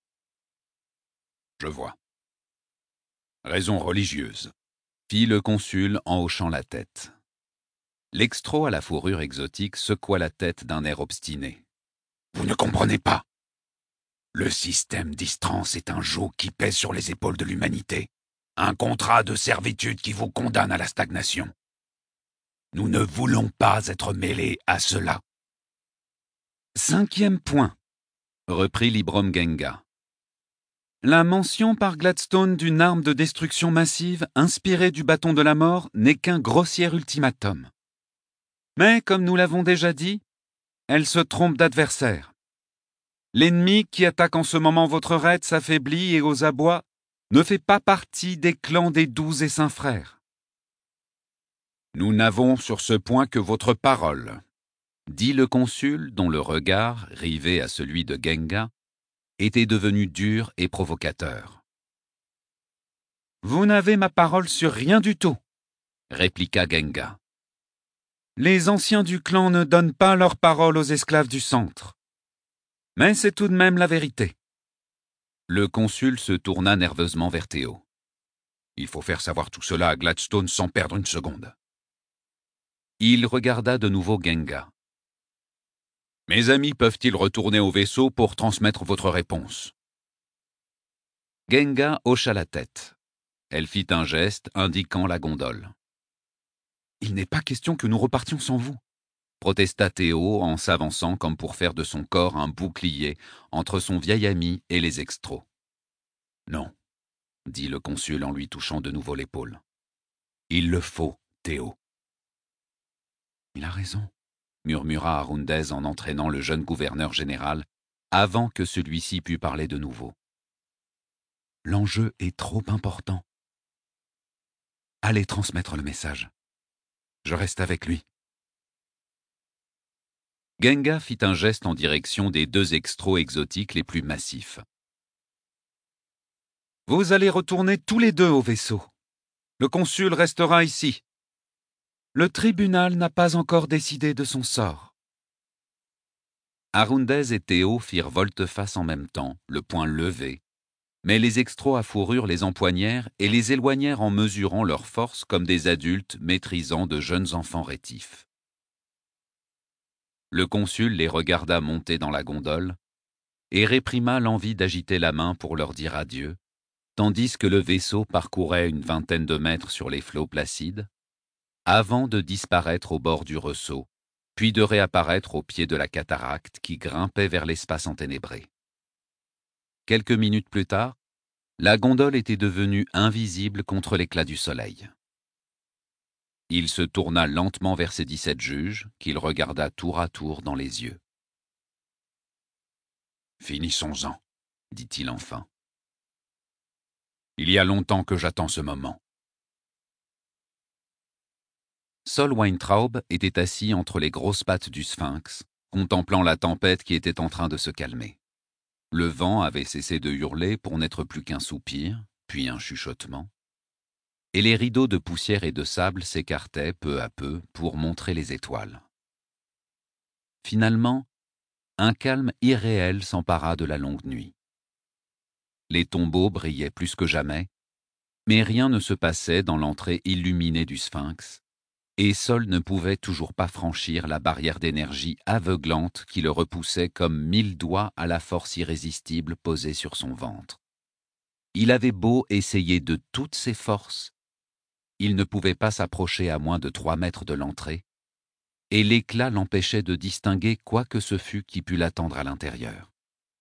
Je vois. Raison religieuse, fit le consul en hochant la tête. L'extro à la fourrure exotique secoua la tête d'un air obstiné. Vous ne comprenez pas. Le système Distrance est un joug qui pèse sur les épaules de l'humanité, un contrat de servitude qui vous condamne à la stagnation. Nous ne voulons pas être mêlés à cela. Cinquième point, reprit Librom Genga. La mention par Gladstone d'une arme de destruction massive inspirée du bâton de la mort n'est qu'un grossier ultimatum. Mais, comme nous l'avons déjà dit, elle se trompe d'adversaire. L'ennemi qui attaque en ce moment votre raid s'affaiblit et aux abois ne fait pas partie des clans des 12 et saints frères. Nous n'avons sur ce point que votre parole, dit le consul dont le regard, rivé à celui de Genga, était devenu dur et provocateur. Vous n'avez ma parole sur rien du tout, répliqua Genga. Les anciens du clan ne donnent pas leur parole aux esclaves du centre. Mais c'est tout de même la vérité. Le consul se tourna nerveusement vers Théo. Il faut faire savoir tout cela à Gladstone sans perdre une seconde. Il regarda de nouveau Genga. Mes amis peuvent-ils retourner au vaisseau pour transmettre votre réponse ? Genga hocha la tête. Elle fit un geste indiquant la gondole. Il n'est pas question que nous repartions sans vous, protesta Théo en s'avançant comme pour faire de son corps un bouclier entre son vieil ami et les extros. Non, dit le consul en lui touchant de nouveau l'épaule. Il le faut, Théo. Il a raison, murmura Arundez en entraînant le jeune gouverneur général, avant que celui-ci pût parler de nouveau. L'enjeu est trop important. Allez transmettre le message. Je reste avec lui. Genga fit un geste en direction des 2 extros exotiques les plus massifs. Vous allez retourner tous les 2 au vaisseau. Le consul restera ici. Le tribunal n'a pas encore décidé de son sort. Arundez et Théo firent volte-face en même temps, le poing levé, mais les extros à fourrure les empoignèrent et les éloignèrent en mesurant leur force comme des adultes maîtrisant de jeunes enfants rétifs. Le consul les regarda monter dans la gondole et réprima l'envie d'agiter la main pour leur dire adieu, tandis que le vaisseau parcourait une vingtaine de mètres sur les flots placides, avant de disparaître au bord du ressaut, puis de réapparaître au pied de la cataracte qui grimpait vers l'espace enténébré. Quelques minutes plus tard, la gondole était devenue invisible contre l'éclat du soleil. Il se tourna lentement vers ses 17 juges, qu'il regarda tour à tour dans les yeux. « Finissons-en, dit-il enfin. Il y a longtemps que j'attends ce moment. » Sol Weintraub était assis entre les grosses pattes du sphinx, contemplant la tempête qui était en train de se calmer. Le vent avait cessé de hurler pour n'être plus qu'un soupir, puis un chuchotement, et les rideaux de poussière et de sable s'écartaient peu à peu pour montrer les étoiles. Finalement, un calme irréel s'empara de la longue nuit. Les tombeaux brillaient plus que jamais, mais rien ne se passait dans l'entrée illuminée du sphinx, et Sol ne pouvait toujours pas franchir la barrière d'énergie aveuglante qui le repoussait comme 1000 doigts à la force irrésistible posée sur son ventre. Il avait beau essayer de toutes ses forces, il ne pouvait pas s'approcher à moins de 3 mètres de l'entrée, et l'éclat l'empêchait de distinguer quoi que ce fût qui pût l'attendre à l'intérieur.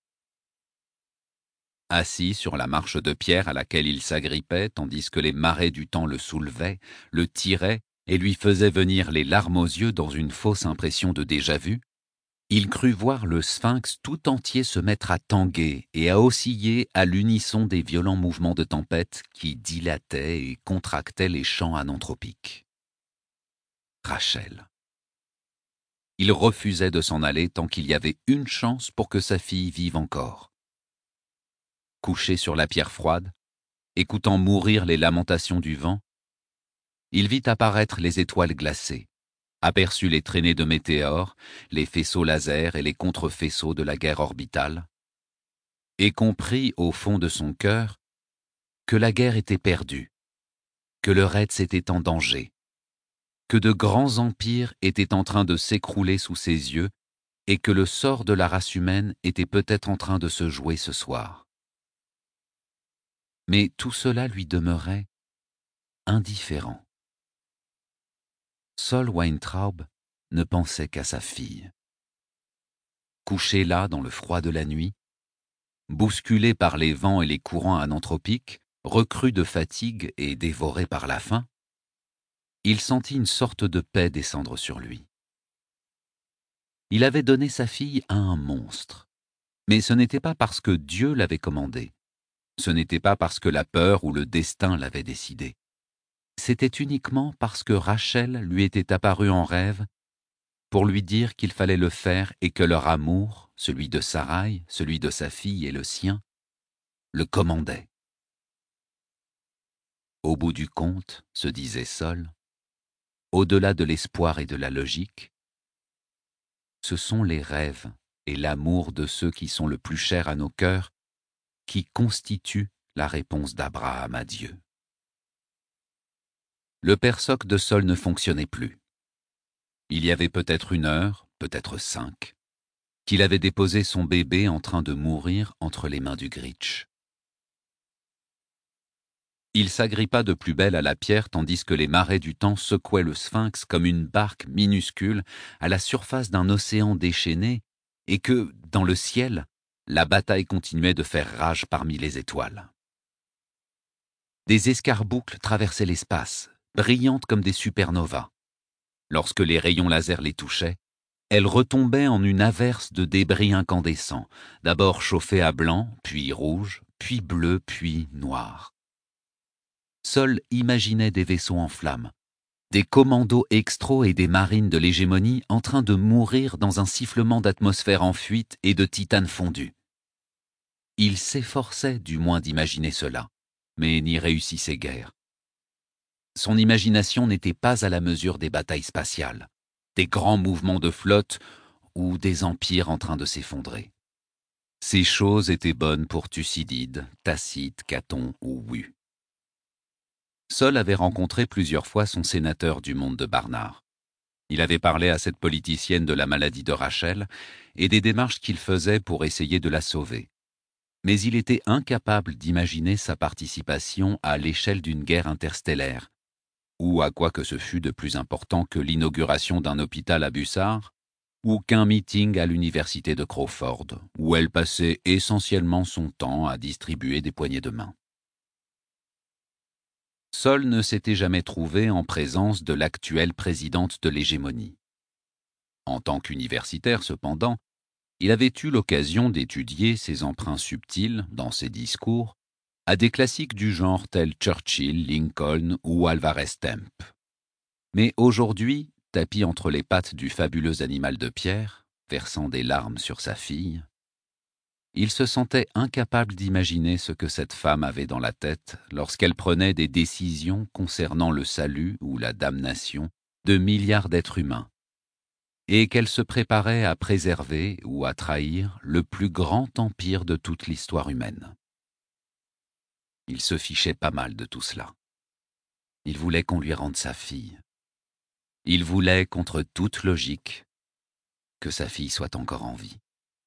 Assis sur la marche de pierre à laquelle il s'agrippait, tandis que les marées du temps le soulevaient, le tiraient et lui faisaient venir les larmes aux yeux dans une fausse impression de déjà-vu, il crut voir le sphinx tout entier se mettre à tanguer et à osciller à l'unisson des violents mouvements de tempête qui dilataient et contractaient les champs ananthropiques. Rachel. Il refusait de s'en aller tant qu'il y avait une chance pour que sa fille vive encore. Couché sur la pierre froide, écoutant mourir les lamentations du vent, il vit apparaître les étoiles glacées, aperçut les traînées de météores, les faisceaux laser et les contre-faisceaux de la guerre orbitale, et comprit au fond de son cœur que la guerre était perdue, que le Reds était en danger, que de grands empires étaient en train de s'écrouler sous ses yeux et que le sort de la race humaine était peut-être en train de se jouer ce soir. Mais tout cela lui demeurait indifférent. Sol Weintraub ne pensait qu'à sa fille. Couché là dans le froid de la nuit, bousculé par les vents et les courants ananthropiques, recru de fatigue et dévoré par la faim, il sentit une sorte de paix descendre sur lui. Il avait donné sa fille à un monstre, mais ce n'était pas parce que Dieu l'avait commandé, ce n'était pas parce que la peur ou le destin l'avaient décidé. C'était uniquement parce que Rachel lui était apparue en rêve pour lui dire qu'il fallait le faire et que leur amour, celui de Sarai, celui de sa fille et le sien, le commandait. Au bout du compte, se disait Sol, au-delà de l'espoir et de la logique, ce sont les rêves et l'amour de ceux qui sont le plus chers à nos cœurs qui constituent la réponse d'Abraham à Dieu. Le persoc de Sol ne fonctionnait plus. Il y avait peut-être 1 heure, peut-être 5, qu'il avait déposé son bébé en train de mourir entre les mains du Gritch. Il s'agrippa de plus belle à la pierre tandis que les marées du temps secouaient le sphinx comme une barque minuscule à la surface d'un océan déchaîné et que, dans le ciel, la bataille continuait de faire rage parmi les étoiles. Des escarboucles traversaient l'espace, brillantes comme des supernovas. Lorsque les rayons laser les touchaient, elles retombaient en une averse de débris incandescents, d'abord chauffés à blanc, puis rouge, puis bleu, puis noir. Sol imaginait des vaisseaux en flammes, des commandos extros et des marines de l'hégémonie en train de mourir dans un sifflement d'atmosphère en fuite et de titane fondu. Il s'efforçait du moins d'imaginer cela, mais n'y réussissait guère. Son imagination n'était pas à la mesure des batailles spatiales, des grands mouvements de flotte ou des empires en train de s'effondrer. Ces choses étaient bonnes pour Thucydide, Tacite, Caton ou Wu. Sol avait rencontré plusieurs fois son sénateur du monde de Barnard. Il avait parlé à cette politicienne de la maladie de Rachel et des démarches qu'il faisait pour essayer de la sauver. Mais il était incapable d'imaginer sa participation à l'échelle d'une guerre interstellaire, ou à quoi que ce fût de plus important que l'inauguration d'un hôpital à Bussard, ou qu'un meeting à l'université de Crawford, où elle passait essentiellement son temps à distribuer des poignées de main. Sol ne s'était jamais trouvé en présence de l'actuelle présidente de l'hégémonie. En tant qu'universitaire, cependant, il avait eu l'occasion d'étudier ses emprunts subtils dans ses discours à des classiques du genre tels Churchill, Lincoln ou Alvarez Stamp. Mais aujourd'hui, tapi entre les pattes du fabuleux animal de pierre, versant des larmes sur sa fille, il se sentait incapable d'imaginer ce que cette femme avait dans la tête lorsqu'elle prenait des décisions concernant le salut ou la damnation de milliards d'êtres humains, et qu'elle se préparait à préserver ou à trahir le plus grand empire de toute l'histoire humaine. Il se fichait pas mal de tout cela. Il voulait qu'on lui rende sa fille. Il voulait, contre toute logique, que sa fille soit encore en vie.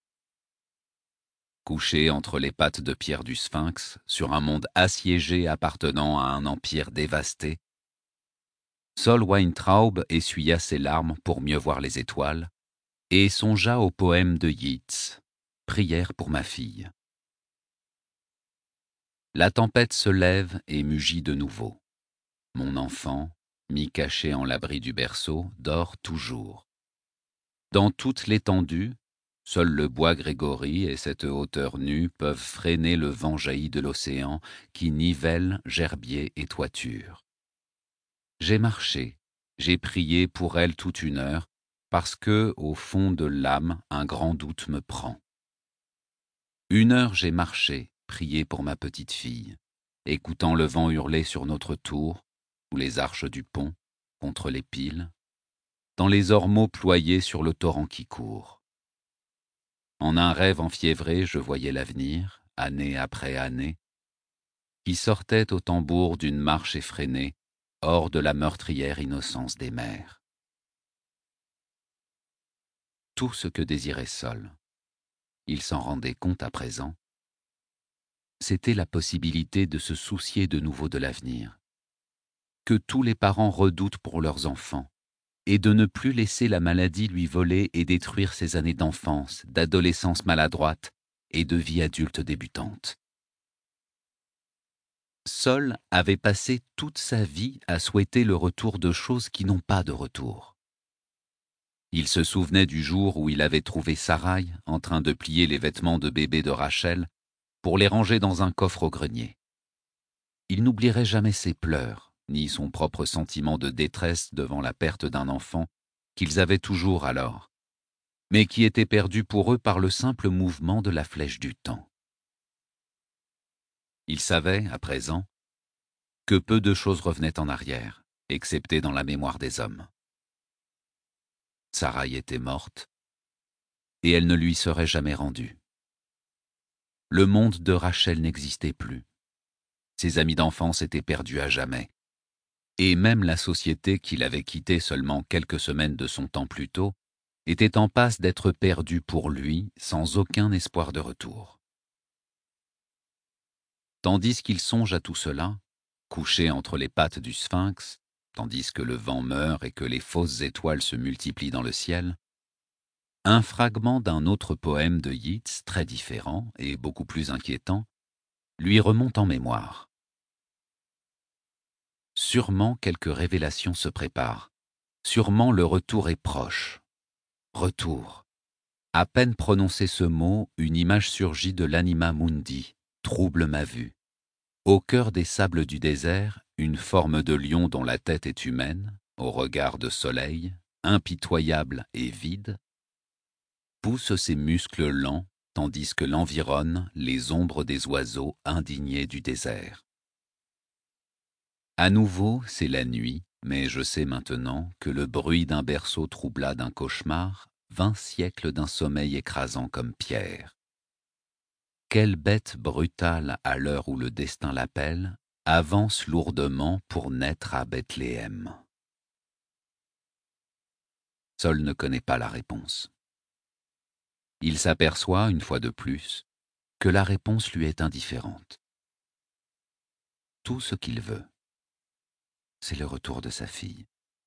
Couché entre les pattes de pierre du Sphinx, sur un monde assiégé appartenant à un empire dévasté, Sol Weintraub essuya ses larmes pour mieux voir les étoiles et songea au poème de Yeats, « Prière pour ma fille ». La tempête se lève et mugit de nouveau. Mon enfant, mi-caché en l'abri du berceau, dort toujours. Dans toute l'étendue, seul le bois Grégory et cette hauteur nue peuvent freiner le vent jailli de l'océan qui nivelle gerbier et toiture. J'ai marché, j'ai prié pour elle toute une heure, parce que, au fond de l'âme, un grand doute me prend. 1 heure j'ai marché, prié pour ma petite fille, écoutant le vent hurler sur notre tour, sous les arches du pont, contre les piles, dans les ormeaux ployés sur le torrent qui court. En un rêve enfiévré, je voyais l'avenir, année après année, qui sortait au tambour d'une marche effrénée, hors de la meurtrière innocence des mers. Tout ce que désirait Sol, il s'en rendait compte à présent, c'était la possibilité de se soucier de nouveau de l'avenir, que tous les parents redoutent pour leurs enfants, et de ne plus laisser la maladie lui voler et détruire ses années d'enfance, d'adolescence maladroite et de vie adulte débutante. Sol avait passé toute sa vie à souhaiter le retour de choses qui n'ont pas de retour. Il se souvenait du jour où il avait trouvé Sarai en train de plier les vêtements de bébé de Rachel pour les ranger dans un coffre au grenier. Il n'oublierait jamais ses pleurs, ni son propre sentiment de détresse devant la perte d'un enfant qu'ils avaient toujours alors, mais qui était perdu pour eux par le simple mouvement de la flèche du temps. Il savait, à présent, que peu de choses revenaient en arrière, excepté dans la mémoire des hommes. Sarai était morte, et elle ne lui serait jamais rendue. Le monde de Rachel n'existait plus. Ses amis d'enfance étaient perdus à jamais. Et même la société qu'il avait quittée seulement quelques semaines de son temps plus tôt était en passe d'être perdue pour lui sans aucun espoir de retour. Tandis qu'il songe à tout cela, couché entre les pattes du Sphinx, tandis que le vent meurt et que les fausses étoiles se multiplient dans le ciel, un fragment d'un autre poème de Yeats, très différent et beaucoup plus inquiétant, lui remonte en mémoire. Sûrement quelque révélation se prépare, Sûrement le retour est proche. Retour. À peine prononcé ce mot, une image surgit de l'anima mundi, trouble ma vue. Au cœur des sables du désert, une forme de lion dont la tête est humaine, au regard de soleil, impitoyable et vide, pousse ses muscles lents, tandis que l'environnent les ombres des oiseaux indignés du désert. À nouveau, c'est la nuit, mais je sais maintenant que le bruit d'un berceau troubla d'un cauchemar, 20 siècles d'un sommeil écrasant comme pierre. Quelle bête brutale, à l'heure où le destin l'appelle, avance lourdement pour naître à Bethléem. Seul ne connaît pas la réponse. Il s'aperçoit, une fois de plus, que la réponse lui est indifférente. Tout ce qu'il veut, c'est le retour de sa fille.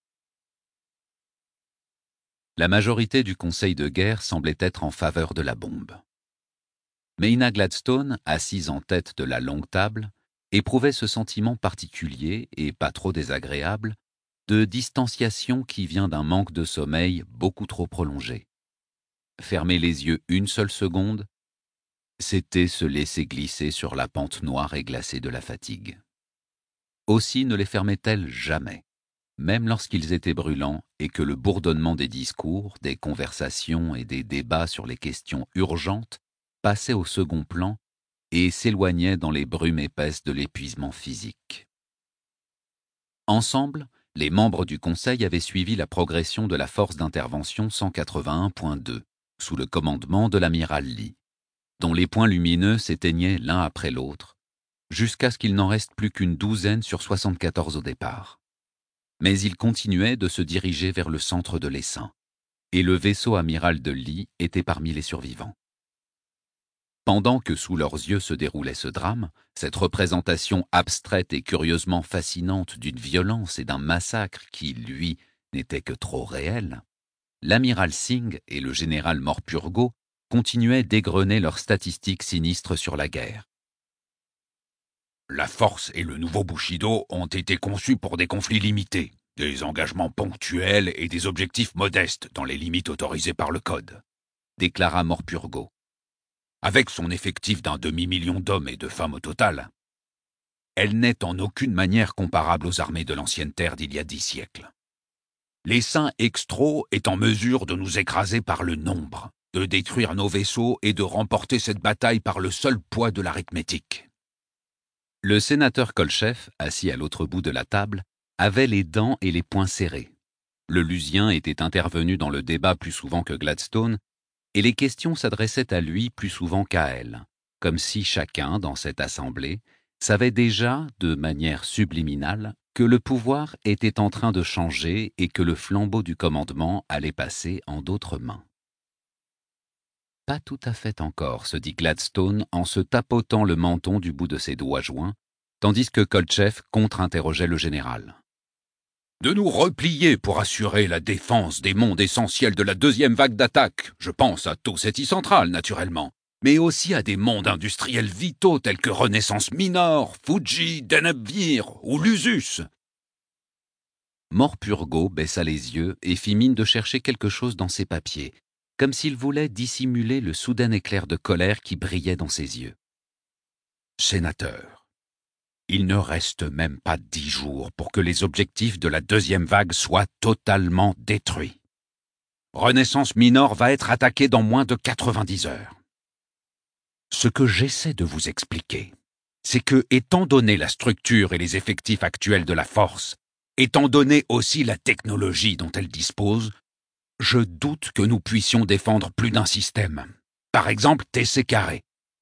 La majorité du conseil de guerre semblait être en faveur de la bombe. Maina Gladstone, assise en tête de la longue table, éprouvait ce sentiment particulier et pas trop désagréable de distanciation qui vient d'un manque de sommeil beaucoup trop prolongé. Fermer les yeux une seule seconde, c'était se laisser glisser sur la pente noire et glacée de la fatigue. Aussi ne les fermait-elle jamais, même lorsqu'ils étaient brûlants et que le bourdonnement des discours, des conversations et des débats sur les questions urgentes passait au second plan et s'éloignait dans les brumes épaisses de l'épuisement physique. Ensemble, les membres du Conseil avaient suivi la progression de la force d'intervention 181.2, sous le commandement de l'amiral Lee, dont les points lumineux s'éteignaient l'un après l'autre, jusqu'à ce qu'il n'en reste plus qu'une douzaine sur 74 au départ. Mais ils continuaient de se diriger vers le centre de l'essaim, et le vaisseau amiral de Lee était parmi les survivants. Pendant que sous leurs yeux se déroulait ce drame, cette représentation abstraite et curieusement fascinante d'une violence et d'un massacre qui, lui, n'était que trop réel, l'amiral Singh et le général Morpurgo continuaient d'égrener leurs statistiques sinistres sur la guerre. La force et le nouveau Bushido ont été conçus pour des conflits limités, des engagements ponctuels et des objectifs modestes dans les limites autorisées par le Code, déclara Morpurgo. Avec son effectif d'un demi-million d'hommes et de femmes au total, elle n'est en aucune manière comparable aux armées de l'ancienne Terre d'il y a 10 siècles. L'essaim extro est en mesure de nous écraser par le nombre, de détruire nos vaisseaux et de remporter cette bataille par le seul poids de l'arithmétique. Le sénateur Kolchev, assis à l'autre bout de la table, avait les dents et les poings serrés. Le Lusien était intervenu dans le débat plus souvent que Gladstone, et les questions s'adressaient à lui plus souvent qu'à elle, comme si chacun, dans cette assemblée, savait déjà, de manière subliminale, que le pouvoir était en train de changer et que le flambeau du commandement allait passer en d'autres mains. Pas tout à fait encore, se dit Gladstone en se tapotant le menton du bout de ses doigts joints, tandis que Kolchev contre-interrogeait le général. De nous replier pour assurer la défense des mondes essentiels de la deuxième vague d'attaque, je pense à Tau-Ceti Central naturellement, mais aussi à des mondes industriels vitaux tels que Renaissance Minor, Fuji, Denebvir ou Lusus. Morpurgo baissa les yeux et fit mine de chercher quelque chose dans ses papiers, comme s'il voulait dissimuler le soudain éclair de colère qui brillait dans ses yeux. Sénateur, il ne reste même pas 10 jours pour que les objectifs de la deuxième vague soient totalement détruits. Renaissance Minor va être attaquée dans moins de 90 heures. Ce que j'essaie de vous expliquer, c'est que, étant donné la structure et les effectifs actuels de la force, étant donné aussi la technologie dont elle dispose, je doute que nous puissions défendre plus d'un système. Par exemple, TC carré.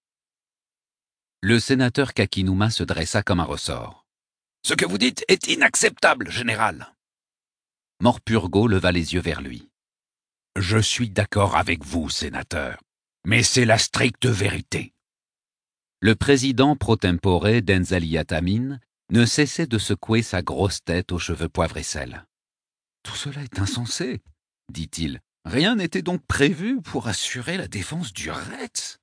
Le sénateur Kakinuma se dressa comme un ressort. « Ce que vous dites est inacceptable, général. » Morpurgo leva les yeux vers lui. « Je suis d'accord avec vous, sénateur, mais c'est la stricte vérité. » Le président pro tempore d'Enzali Atamin ne cessait de secouer sa grosse tête aux cheveux poivre et sel. « Tout cela est insensé, » dit-il. « Rien n'était donc prévu pour assurer la défense du Retz. »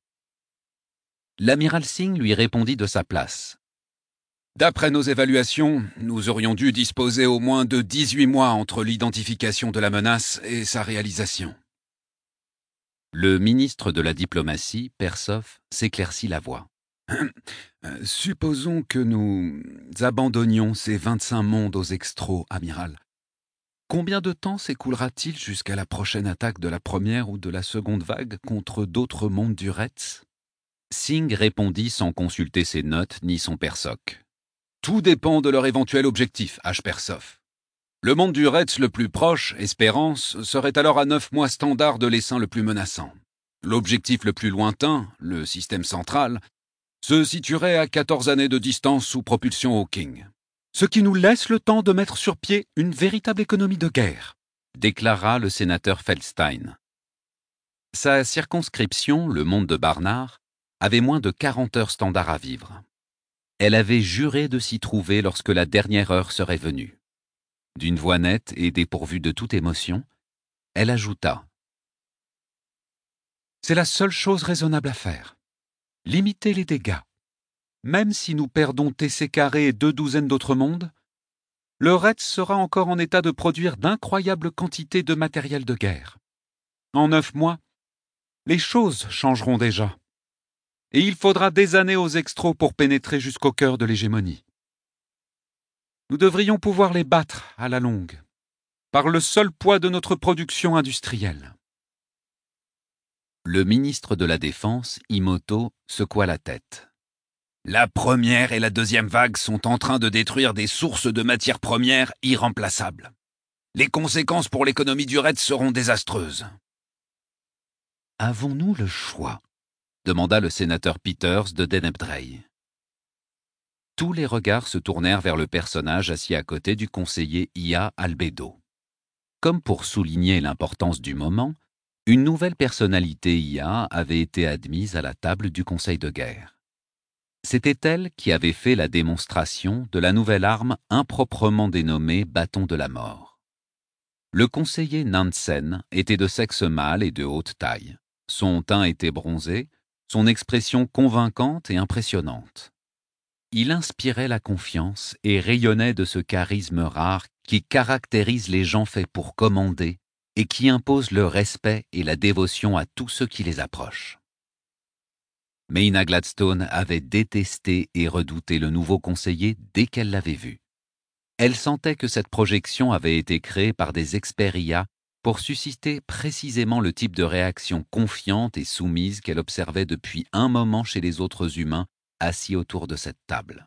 L'amiral Singh lui répondit de sa place. D'après nos évaluations, nous aurions dû disposer au moins de 18 mois entre l'identification de la menace et sa réalisation. Le ministre de la Diplomatie, Persov, s'éclaircit la voix. Supposons que nous abandonnions ces 25 mondes aux extros, amiral. Combien de temps s'écoulera-t-il jusqu'à la prochaine attaque de la première ou de la seconde vague contre d'autres mondes du Retz? Singh répondit sans consulter ses notes ni son persoc. Tout dépend de leur éventuel objectif, H. Persov. Le monde du Retz le plus proche, Espérance, serait alors à 9 mois standard de l'essaim le plus menaçant. L'objectif le plus lointain, le système central, se situerait à 14 années de distance sous propulsion Hawking. Ce qui nous laisse le temps de mettre sur pied une véritable économie de guerre, déclara le sénateur Feldstein. Sa circonscription, le monde de Barnard, avait moins de 40 heures standard à vivre. Elle avait juré de s'y trouver lorsque la dernière heure serait venue. D'une voix nette et dépourvue de toute émotion, elle ajouta : « C'est la seule chose raisonnable à faire. Limiter les dégâts. Même si nous perdons TC carré et 2 douzaines d'autres mondes, le Retz sera encore en état de produire d'incroyables quantités de matériel de guerre. En 9 mois, les choses changeront déjà. Et il faudra des années aux extros pour pénétrer jusqu'au cœur de l'hégémonie. Nous devrions pouvoir les battre à la longue, par le seul poids de notre production industrielle. » Le ministre de la Défense, Imoto, secoua la tête. La première et la deuxième vague sont en train de détruire des sources de matières premières irremplaçables. Les conséquences pour l'économie du Retz seront désastreuses. Avons-nous le choix ? Demanda le sénateur Peters de Denebdrey. Tous les regards se tournèrent vers le personnage assis à côté du conseiller IA Albedo. Comme pour souligner l'importance du moment, une nouvelle personnalité IA avait été admise à la table du Conseil de guerre. C'était elle qui avait fait la démonstration de la nouvelle arme improprement dénommée bâton de la mort. Le conseiller Nansen était de sexe mâle et de haute taille. Son teint était bronzé, son expression convaincante et impressionnante. Il inspirait la confiance et rayonnait de ce charisme rare qui caractérise les gens faits pour commander et qui impose le respect et la dévotion à tous ceux qui les approchent. Mayna Gladstone avait détesté et redouté le nouveau conseiller dès qu'elle l'avait vu. Elle sentait que cette projection avait été créée par des experts IA pour susciter précisément le type de réaction confiante et soumise qu'elle observait depuis un moment chez les autres humains assis autour de cette table.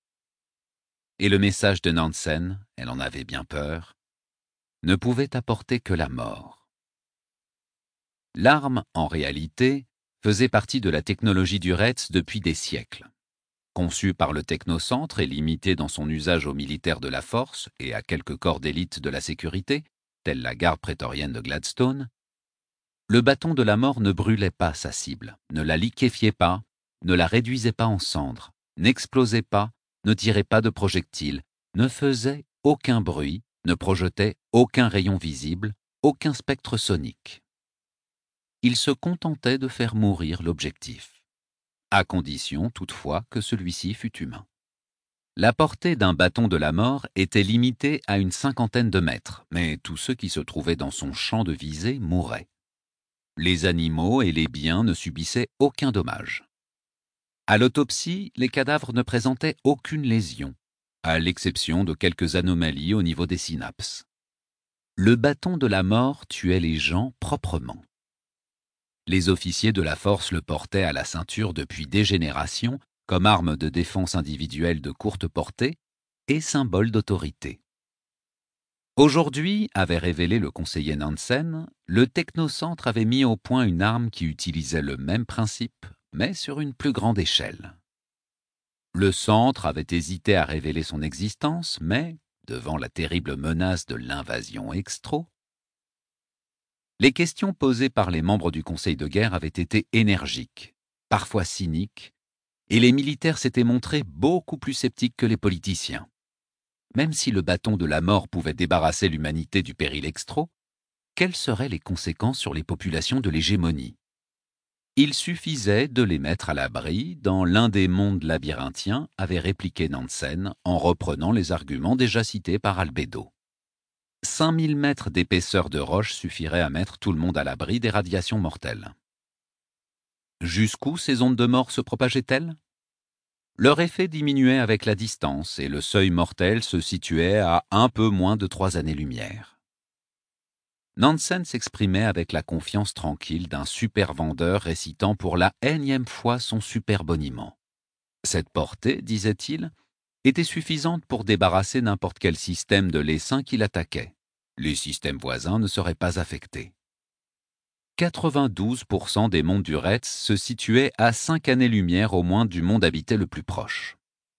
Et le message de Nansen, elle en avait bien peur, ne pouvait apporter que la mort. L'arme, en réalité, faisait partie de la technologie du Retz depuis des siècles. Conçue par le technocentre et limitée dans son usage aux militaires de la force et à quelques corps d'élite de la sécurité, telle la garde prétorienne de Gladstone, le bâton de la mort ne brûlait pas sa cible, ne la liquéfiait pas, ne la réduisait pas en cendres, n'explosait pas, ne tirait pas de projectiles, ne faisait aucun bruit, ne projetait aucun rayon visible, aucun spectre sonique. Il se contentait de faire mourir l'objectif, à condition toutefois que celui-ci fût humain. La portée d'un bâton de la mort était limitée à une 50aine de mètres, mais tous ceux qui se trouvaient dans son champ de visée mouraient. Les animaux et les biens ne subissaient aucun dommage. À l'autopsie, les cadavres ne présentaient aucune lésion, à l'exception de quelques anomalies au niveau des synapses. Le bâton de la mort tuait les gens proprement. Les officiers de la force le portaient à la ceinture depuis des générations comme arme de défense individuelle de courte portée et symbole d'autorité. Aujourd'hui, avait révélé le conseiller Nansen, le technocentre avait mis au point une arme qui utilisait le même principe, mais sur une plus grande échelle. Le centre avait hésité à révéler son existence, mais, devant la terrible menace de l'invasion extro, les questions posées par les membres du Conseil de guerre avaient été énergiques, parfois cyniques, et les militaires s'étaient montrés beaucoup plus sceptiques que les politiciens. Même si le bâton de la mort pouvait débarrasser l'humanité du péril extro, quelles seraient les conséquences sur les populations de l'hégémonie ? Il suffisait de les mettre à l'abri dans l'un des mondes labyrinthiens, avait répliqué Nansen en reprenant les arguments déjà cités par Albedo. 5000 mètres d'épaisseur de roche suffiraient à mettre tout le monde à l'abri des radiations mortelles. Jusqu'où ces ondes de mort se propageaient-elles ? Leur effet diminuait avec la distance et le seuil mortel se situait à un peu moins de 3 années-lumière. Nansen s'exprimait avec la confiance tranquille d'un super vendeur récitant pour la énième fois son super boniment. Cette portée, disait-il, était suffisante pour débarrasser n'importe quel système de l'essaim qui l'attaquait. Les systèmes voisins ne seraient pas affectés. 92% des mondes du Retz se situaient à 5 années-lumière au moins du monde habité le plus proche.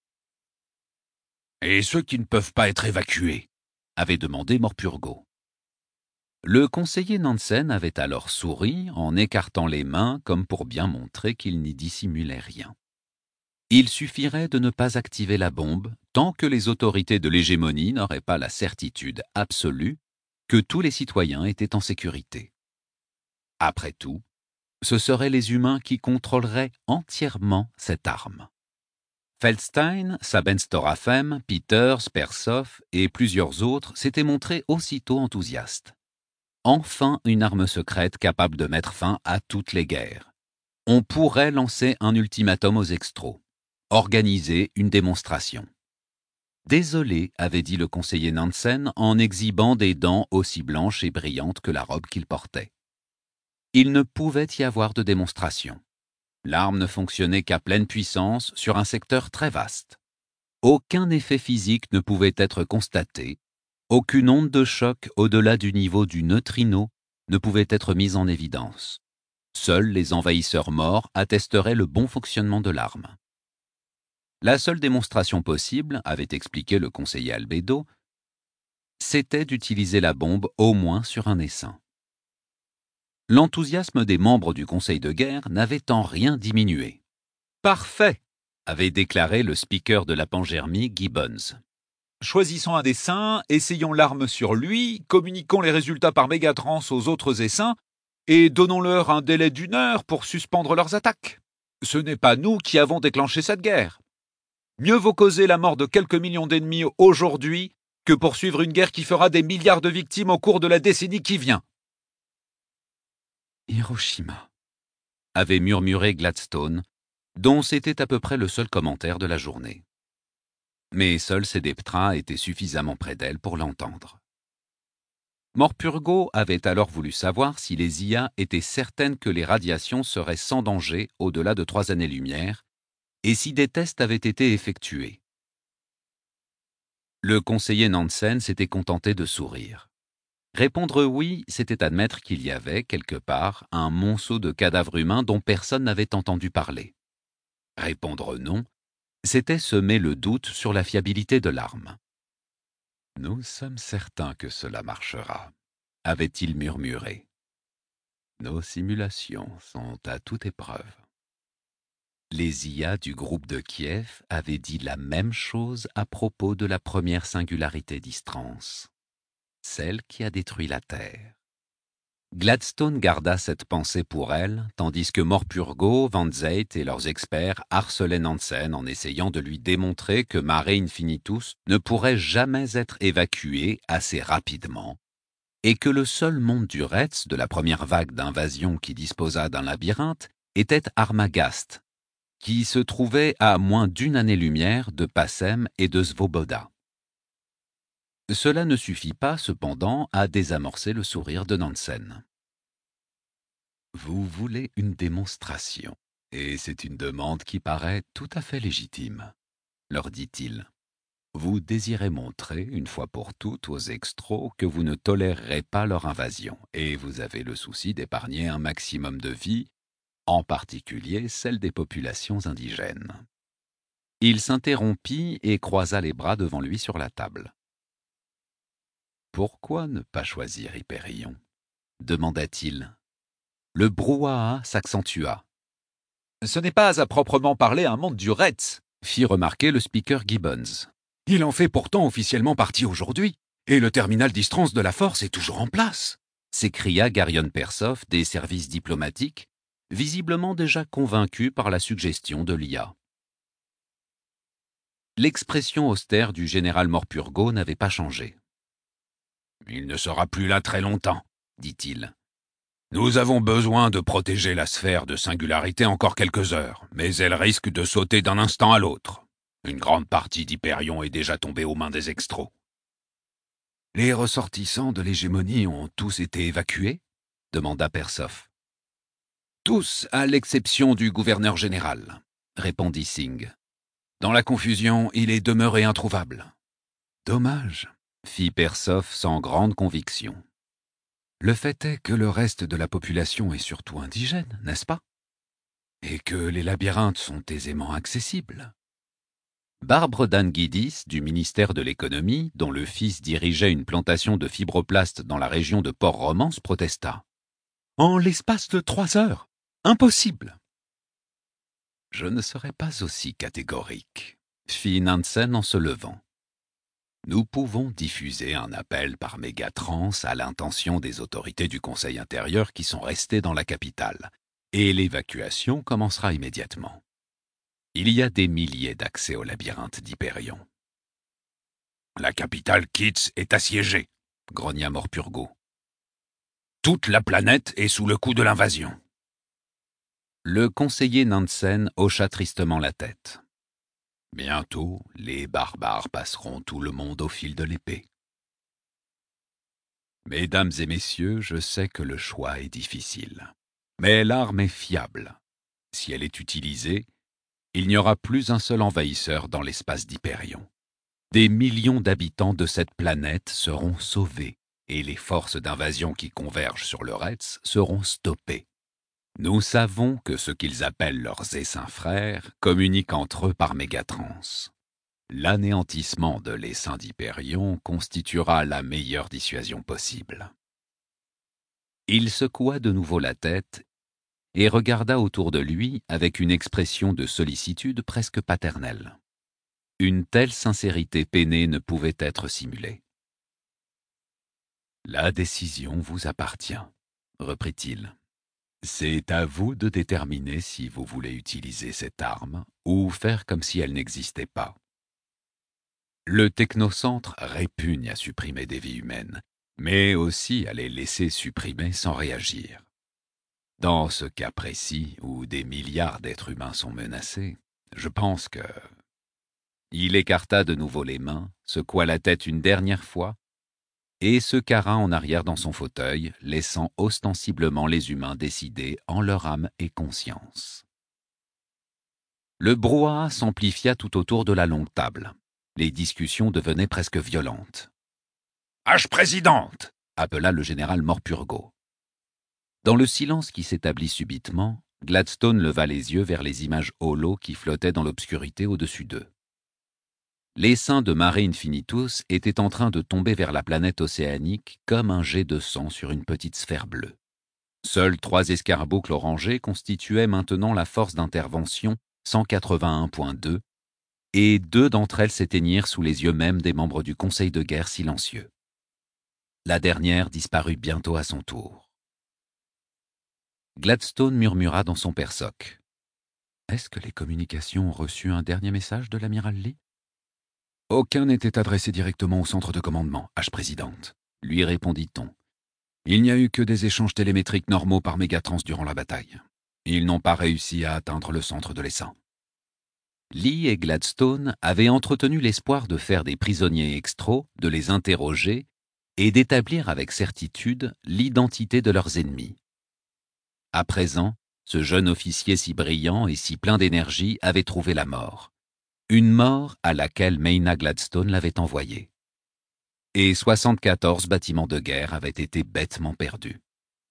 « Et ceux qui ne peuvent pas être évacués ?» avait demandé Morpurgo. Le conseiller Nansen avait alors souri en écartant les mains comme pour bien montrer qu'il n'y dissimulait rien. Il suffirait de ne pas activer la bombe tant que les autorités de l'hégémonie n'auraient pas la certitude absolue que tous les citoyens étaient en sécurité. Après tout, ce seraient les humains qui contrôleraient entièrement cette arme. Feldstein, Sabenstoraphème, Peters, Persoff et plusieurs autres s'étaient montrés aussitôt enthousiastes. Enfin une arme secrète capable de mettre fin à toutes les guerres. On pourrait lancer un ultimatum aux extros, organiser une démonstration. Désolé, avait dit le conseiller Nansen en exhibant des dents aussi blanches et brillantes que la robe qu'il portait. Il ne pouvait y avoir de démonstration. L'arme ne fonctionnait qu'à pleine puissance sur un secteur très vaste. Aucun effet physique ne pouvait être constaté. Aucune onde de choc au-delà du niveau du neutrino ne pouvait être mise en évidence. Seuls les envahisseurs morts attesteraient le bon fonctionnement de l'arme. La seule démonstration possible, avait expliqué le conseiller Albedo, c'était d'utiliser la bombe au moins sur un essaim. L'enthousiasme des membres du conseil de guerre n'avait en rien diminué. « Parfait !» avait déclaré le speaker de la Pangermie, Gibbons. Choisissons un essaim, essayons l'arme sur lui, communiquons les résultats par mégatrans aux autres essaims et donnons-leur un délai d'1 heure pour suspendre leurs attaques. Ce n'est pas nous qui avons déclenché cette guerre. Mieux vaut causer la mort de quelques millions d'ennemis aujourd'hui que poursuivre une guerre qui fera des milliards de victimes au cours de la décennie qui vient. Hiroshima, avait murmuré Gladstone, dont c'était à peu près le seul commentaire de la journée. Mais seul Sédeptra était suffisamment près d'elle pour l'entendre. Morpurgo avait alors voulu savoir si les IA étaient certaines que les radiations seraient sans danger au-delà de 3 années-lumière et si des tests avaient été effectués. Le conseiller Nansen s'était contenté de sourire. Répondre oui, c'était admettre qu'il y avait, quelque part, un monceau de cadavres humains dont personne n'avait entendu parler. Répondre non, c'était semer le doute sur la fiabilité de l'arme. « Nous sommes certains que cela marchera », avait-il murmuré. « Nos simulations sont à toute épreuve. » Les IA du groupe de Kiev avaient dit la même chose à propos de la première singularité d'Istrans, celle qui a détruit la Terre. Gladstone garda cette pensée pour elle, tandis que Morpurgo, Van Zeit et leurs experts harcelaient Nansen en essayant de lui démontrer que Mare Infinitus ne pourrait jamais être évacué assez rapidement, et que le seul monde du Retz de la première vague d'invasion qui disposa d'un labyrinthe était Armagast, qui se trouvait à moins d'1 année-lumière de Passem et de Svoboda. Cela ne suffit pas, cependant, à désamorcer le sourire de Nansen. « Vous voulez une démonstration, et c'est une demande qui paraît tout à fait légitime, » leur dit-il. « Vous désirez montrer, une fois pour toutes, aux extros que vous ne tolérerez pas leur invasion, et vous avez le souci d'épargner un maximum de vies, en particulier celle des populations indigènes. » Il s'interrompit et croisa les bras devant lui sur la table. Pourquoi ne pas choisir Hyperion ? Demanda-t-il. Le brouhaha s'accentua. Ce n'est pas à proprement parler un monde du Retz, fit remarquer le speaker Gibbons. Il en fait pourtant officiellement partie aujourd'hui, et le terminal d'Istrans de la Force est toujours en place, s'écria Garion Persoff des services diplomatiques, visiblement déjà convaincu par la suggestion de l'IA. L'expression austère du général Morpurgo n'avait pas changé. « Il ne sera plus là très longtemps, » dit-il. « Nous avons besoin de protéger la sphère de singularité encore quelques heures, mais elle risque de sauter d'un instant à l'autre. Une grande partie d'Hyperion est déjà tombée aux mains des extros. » « Les ressortissants de l'hégémonie ont tous été évacués ?» demanda Persoff. « Tous, à l'exception du gouverneur général, » répondit Singh. « Dans la confusion, il est demeuré introuvable. »« Dommage, » fit Persoff sans grande conviction. « Le fait est que le reste de la population est surtout indigène, n'est-ce pas? Et que les labyrinthes sont aisément accessibles. » Barbre Danguidis, du ministère de l'économie, dont le fils dirigeait une plantation de fibroblastes dans la région de Port-Romance, protesta. « En l'espace de 3 heures, impossible !»« Je ne serai pas aussi catégorique, » fit Nansen en se levant. « Nous pouvons diffuser un appel par mégatrans à l'intention des autorités du Conseil intérieur qui sont restées dans la capitale, et l'évacuation commencera immédiatement. Il y a des milliers d'accès au labyrinthe d'Hyperion. »« La capitale Kitz est assiégée, » grogna Morpurgo. « Toute la planète est sous le coup de l'invasion. » Le conseiller Nansen hocha tristement la tête. « Bientôt, les barbares passeront tout le monde au fil de l'épée. » Mesdames et messieurs, je sais que le choix est difficile. Mais l'arme est fiable. Si elle est utilisée, il n'y aura plus un seul envahisseur dans l'espace d'Hyperion. Des millions d'habitants de cette planète seront sauvés et les forces d'invasion qui convergent sur le Retz seront stoppées. Nous savons que ce qu'ils appellent leurs essaims frères communiquent entre eux par mégatrans. L'anéantissement de l'essaim d'Hyperion constituera la meilleure dissuasion possible. Il secoua de nouveau la tête et regarda autour de lui avec une expression de sollicitude presque paternelle. Une telle sincérité peinée ne pouvait être simulée. « La décision vous appartient, » reprit-il. « C'est à vous de déterminer si vous voulez utiliser cette arme ou faire comme si elle n'existait pas. Le technocentre répugne à supprimer des vies humaines, mais aussi à les laisser supprimer sans réagir. Dans ce cas précis où des milliards d'êtres humains sont menacés, je pense que... » Il écarta de nouveau les mains, secoua la tête une dernière fois et se carra en arrière dans son fauteuil, laissant ostensiblement les humains décider en leur âme et conscience. Le brouhaha s'amplifia tout autour de la longue table. Les discussions devenaient presque violentes. « Hache présidente !» appela le général Morpurgo. Dans le silence qui s'établit subitement, Gladstone leva les yeux vers les images holo qui flottaient dans l'obscurité au-dessus d'eux. L'essaim de Mare Infinitus était en train de tomber vers la planète océanique comme un jet de sang sur une petite sphère bleue. Seuls 3 escarboucles orangés constituaient maintenant la force d'intervention 181.2 et 2 d'entre elles s'éteignirent sous les yeux même des membres du Conseil de guerre silencieux. La dernière disparut bientôt à son tour. Gladstone murmura dans son persoc. « Est-ce que les communications ont reçu un dernier message de l'amiral Lee ?»« Aucun n'était adressé directement au centre de commandement, H-présidente, » lui répondit-on. « Il n'y a eu que des échanges télémétriques normaux par mégatrans durant la bataille. Ils n'ont pas réussi à atteindre le centre de l'essaim. » Lee et Gladstone avaient entretenu l'espoir de faire des prisonniers extros, de les interroger et d'établir avec certitude l'identité de leurs ennemis. À présent, ce jeune officier si brillant et si plein d'énergie avait trouvé la mort. Une mort à laquelle Mayna Gladstone l'avait envoyé. Et 74 bâtiments de guerre avaient été bêtement perdus.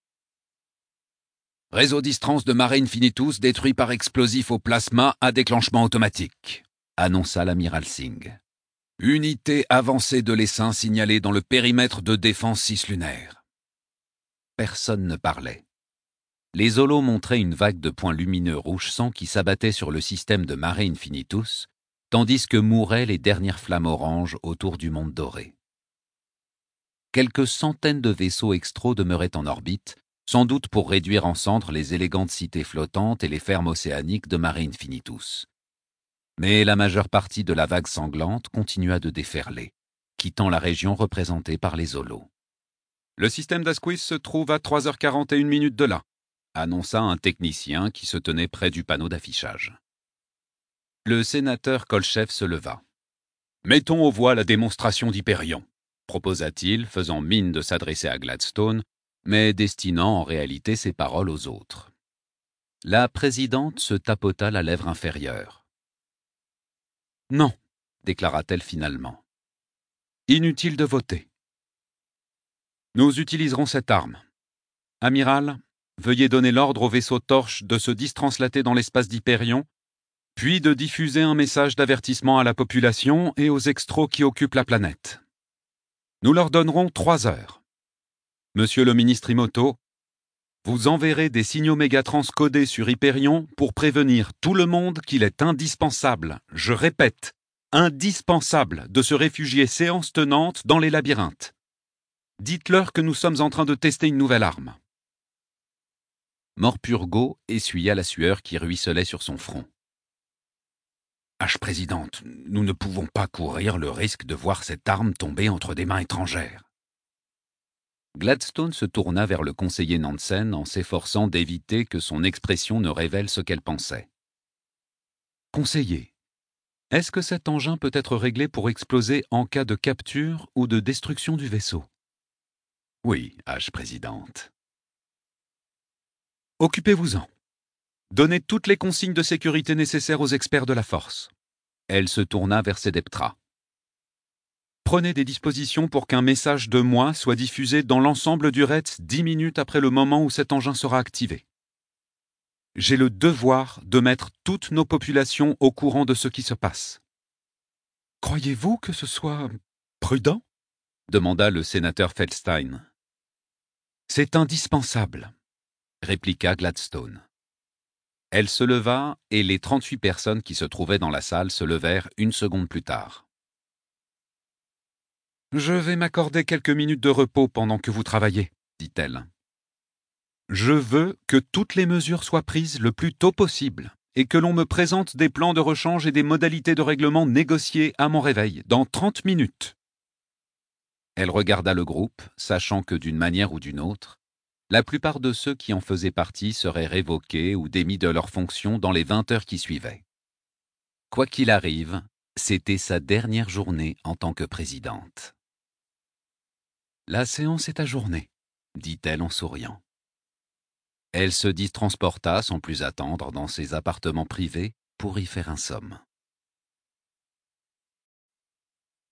« Réseau d'Istrans de Mare Infinitus détruit par explosif au plasma à déclenchement automatique », annonça l'amiral Singh. « Unité avancée de l'essaim signalée dans le périmètre de défense cislunaire. » Personne ne parlait. Les holos montraient une vague de points lumineux rouge sang qui s'abattaient sur le système de Mare Infinitus, tandis que mouraient les dernières flammes oranges autour du monde doré. Quelques centaines de vaisseaux extros demeuraient en orbite, sans doute pour réduire en cendres les élégantes cités flottantes et les fermes océaniques de Mare Infinitus. Mais la majeure partie de la vague sanglante continua de déferler, quittant la région représentée par les Zolos. Le système d'Asquith se trouve à 3h41 de là, annonça un technicien qui se tenait près du panneau d'affichage. Le sénateur Kolchev se leva. « Mettons aux voix la démonstration d'Hyperion », proposa-t-il, faisant mine de s'adresser à Gladstone, mais destinant en réalité ses paroles aux autres. La présidente se tapota la lèvre inférieure. « Non, » déclara-t-elle finalement. « Inutile de voter. Nous utiliserons cette arme. Amiral, veuillez donner l'ordre au vaisseau Torche de se distranslater dans l'espace d'Hyperion, puis de diffuser un message d'avertissement à la population et aux extros qui occupent la planète. Nous leur donnerons 3 heures. Monsieur le ministre Imoto, vous enverrez des signaux mégatrans codés sur Hyperion pour prévenir tout le monde qu'il est indispensable, je répète, indispensable de se réfugier séance tenante dans les labyrinthes. Dites-leur que nous sommes en train de tester une nouvelle arme. » Morpurgo essuya la sueur qui ruisselait sur son front. « Présidente, nous ne pouvons pas courir le risque de voir cette arme tomber entre des mains étrangères. » Gladstone se tourna vers le conseiller Nansen en s'efforçant d'éviter que son expression ne révèle ce qu'elle pensait. « Conseiller, est-ce que cet engin peut être réglé pour exploser en cas de capture ou de destruction du vaisseau ? » ?»« Oui, Présidente. » »« Occupez-vous-en. Donnez toutes les consignes de sécurité nécessaires aux experts de la force. » Elle se tourna vers Sedeptra. « Prenez des dispositions pour qu'un message de moi soit diffusé dans l'ensemble du RETS 10 minutes après le moment où cet engin sera activé. J'ai le devoir de mettre toutes nos populations au courant de ce qui se passe. » « Croyez-vous que ce soit prudent ?» demanda le sénateur Feldstein. « C'est indispensable, » répliqua Gladstone. Elle se leva et les 38 personnes qui se trouvaient dans la salle se levèrent 1 seconde plus tard. « Je vais m'accorder quelques minutes de repos pendant que vous travaillez, » dit-elle. « Je veux que toutes les mesures soient prises le plus tôt possible et que l'on me présente des plans de rechange et des modalités de règlement négociés à mon réveil, dans 30 minutes. » Elle regarda le groupe, sachant que d'une manière ou d'une autre, la plupart de ceux qui en faisaient partie seraient révoqués ou démis de leurs fonctions dans les 20 heures qui suivaient. Quoi qu'il arrive, c'était sa dernière journée en tant que présidente. « La séance est ajournée, » dit-elle en souriant. Elle se distransporta sans plus attendre dans ses appartements privés pour y faire un somme.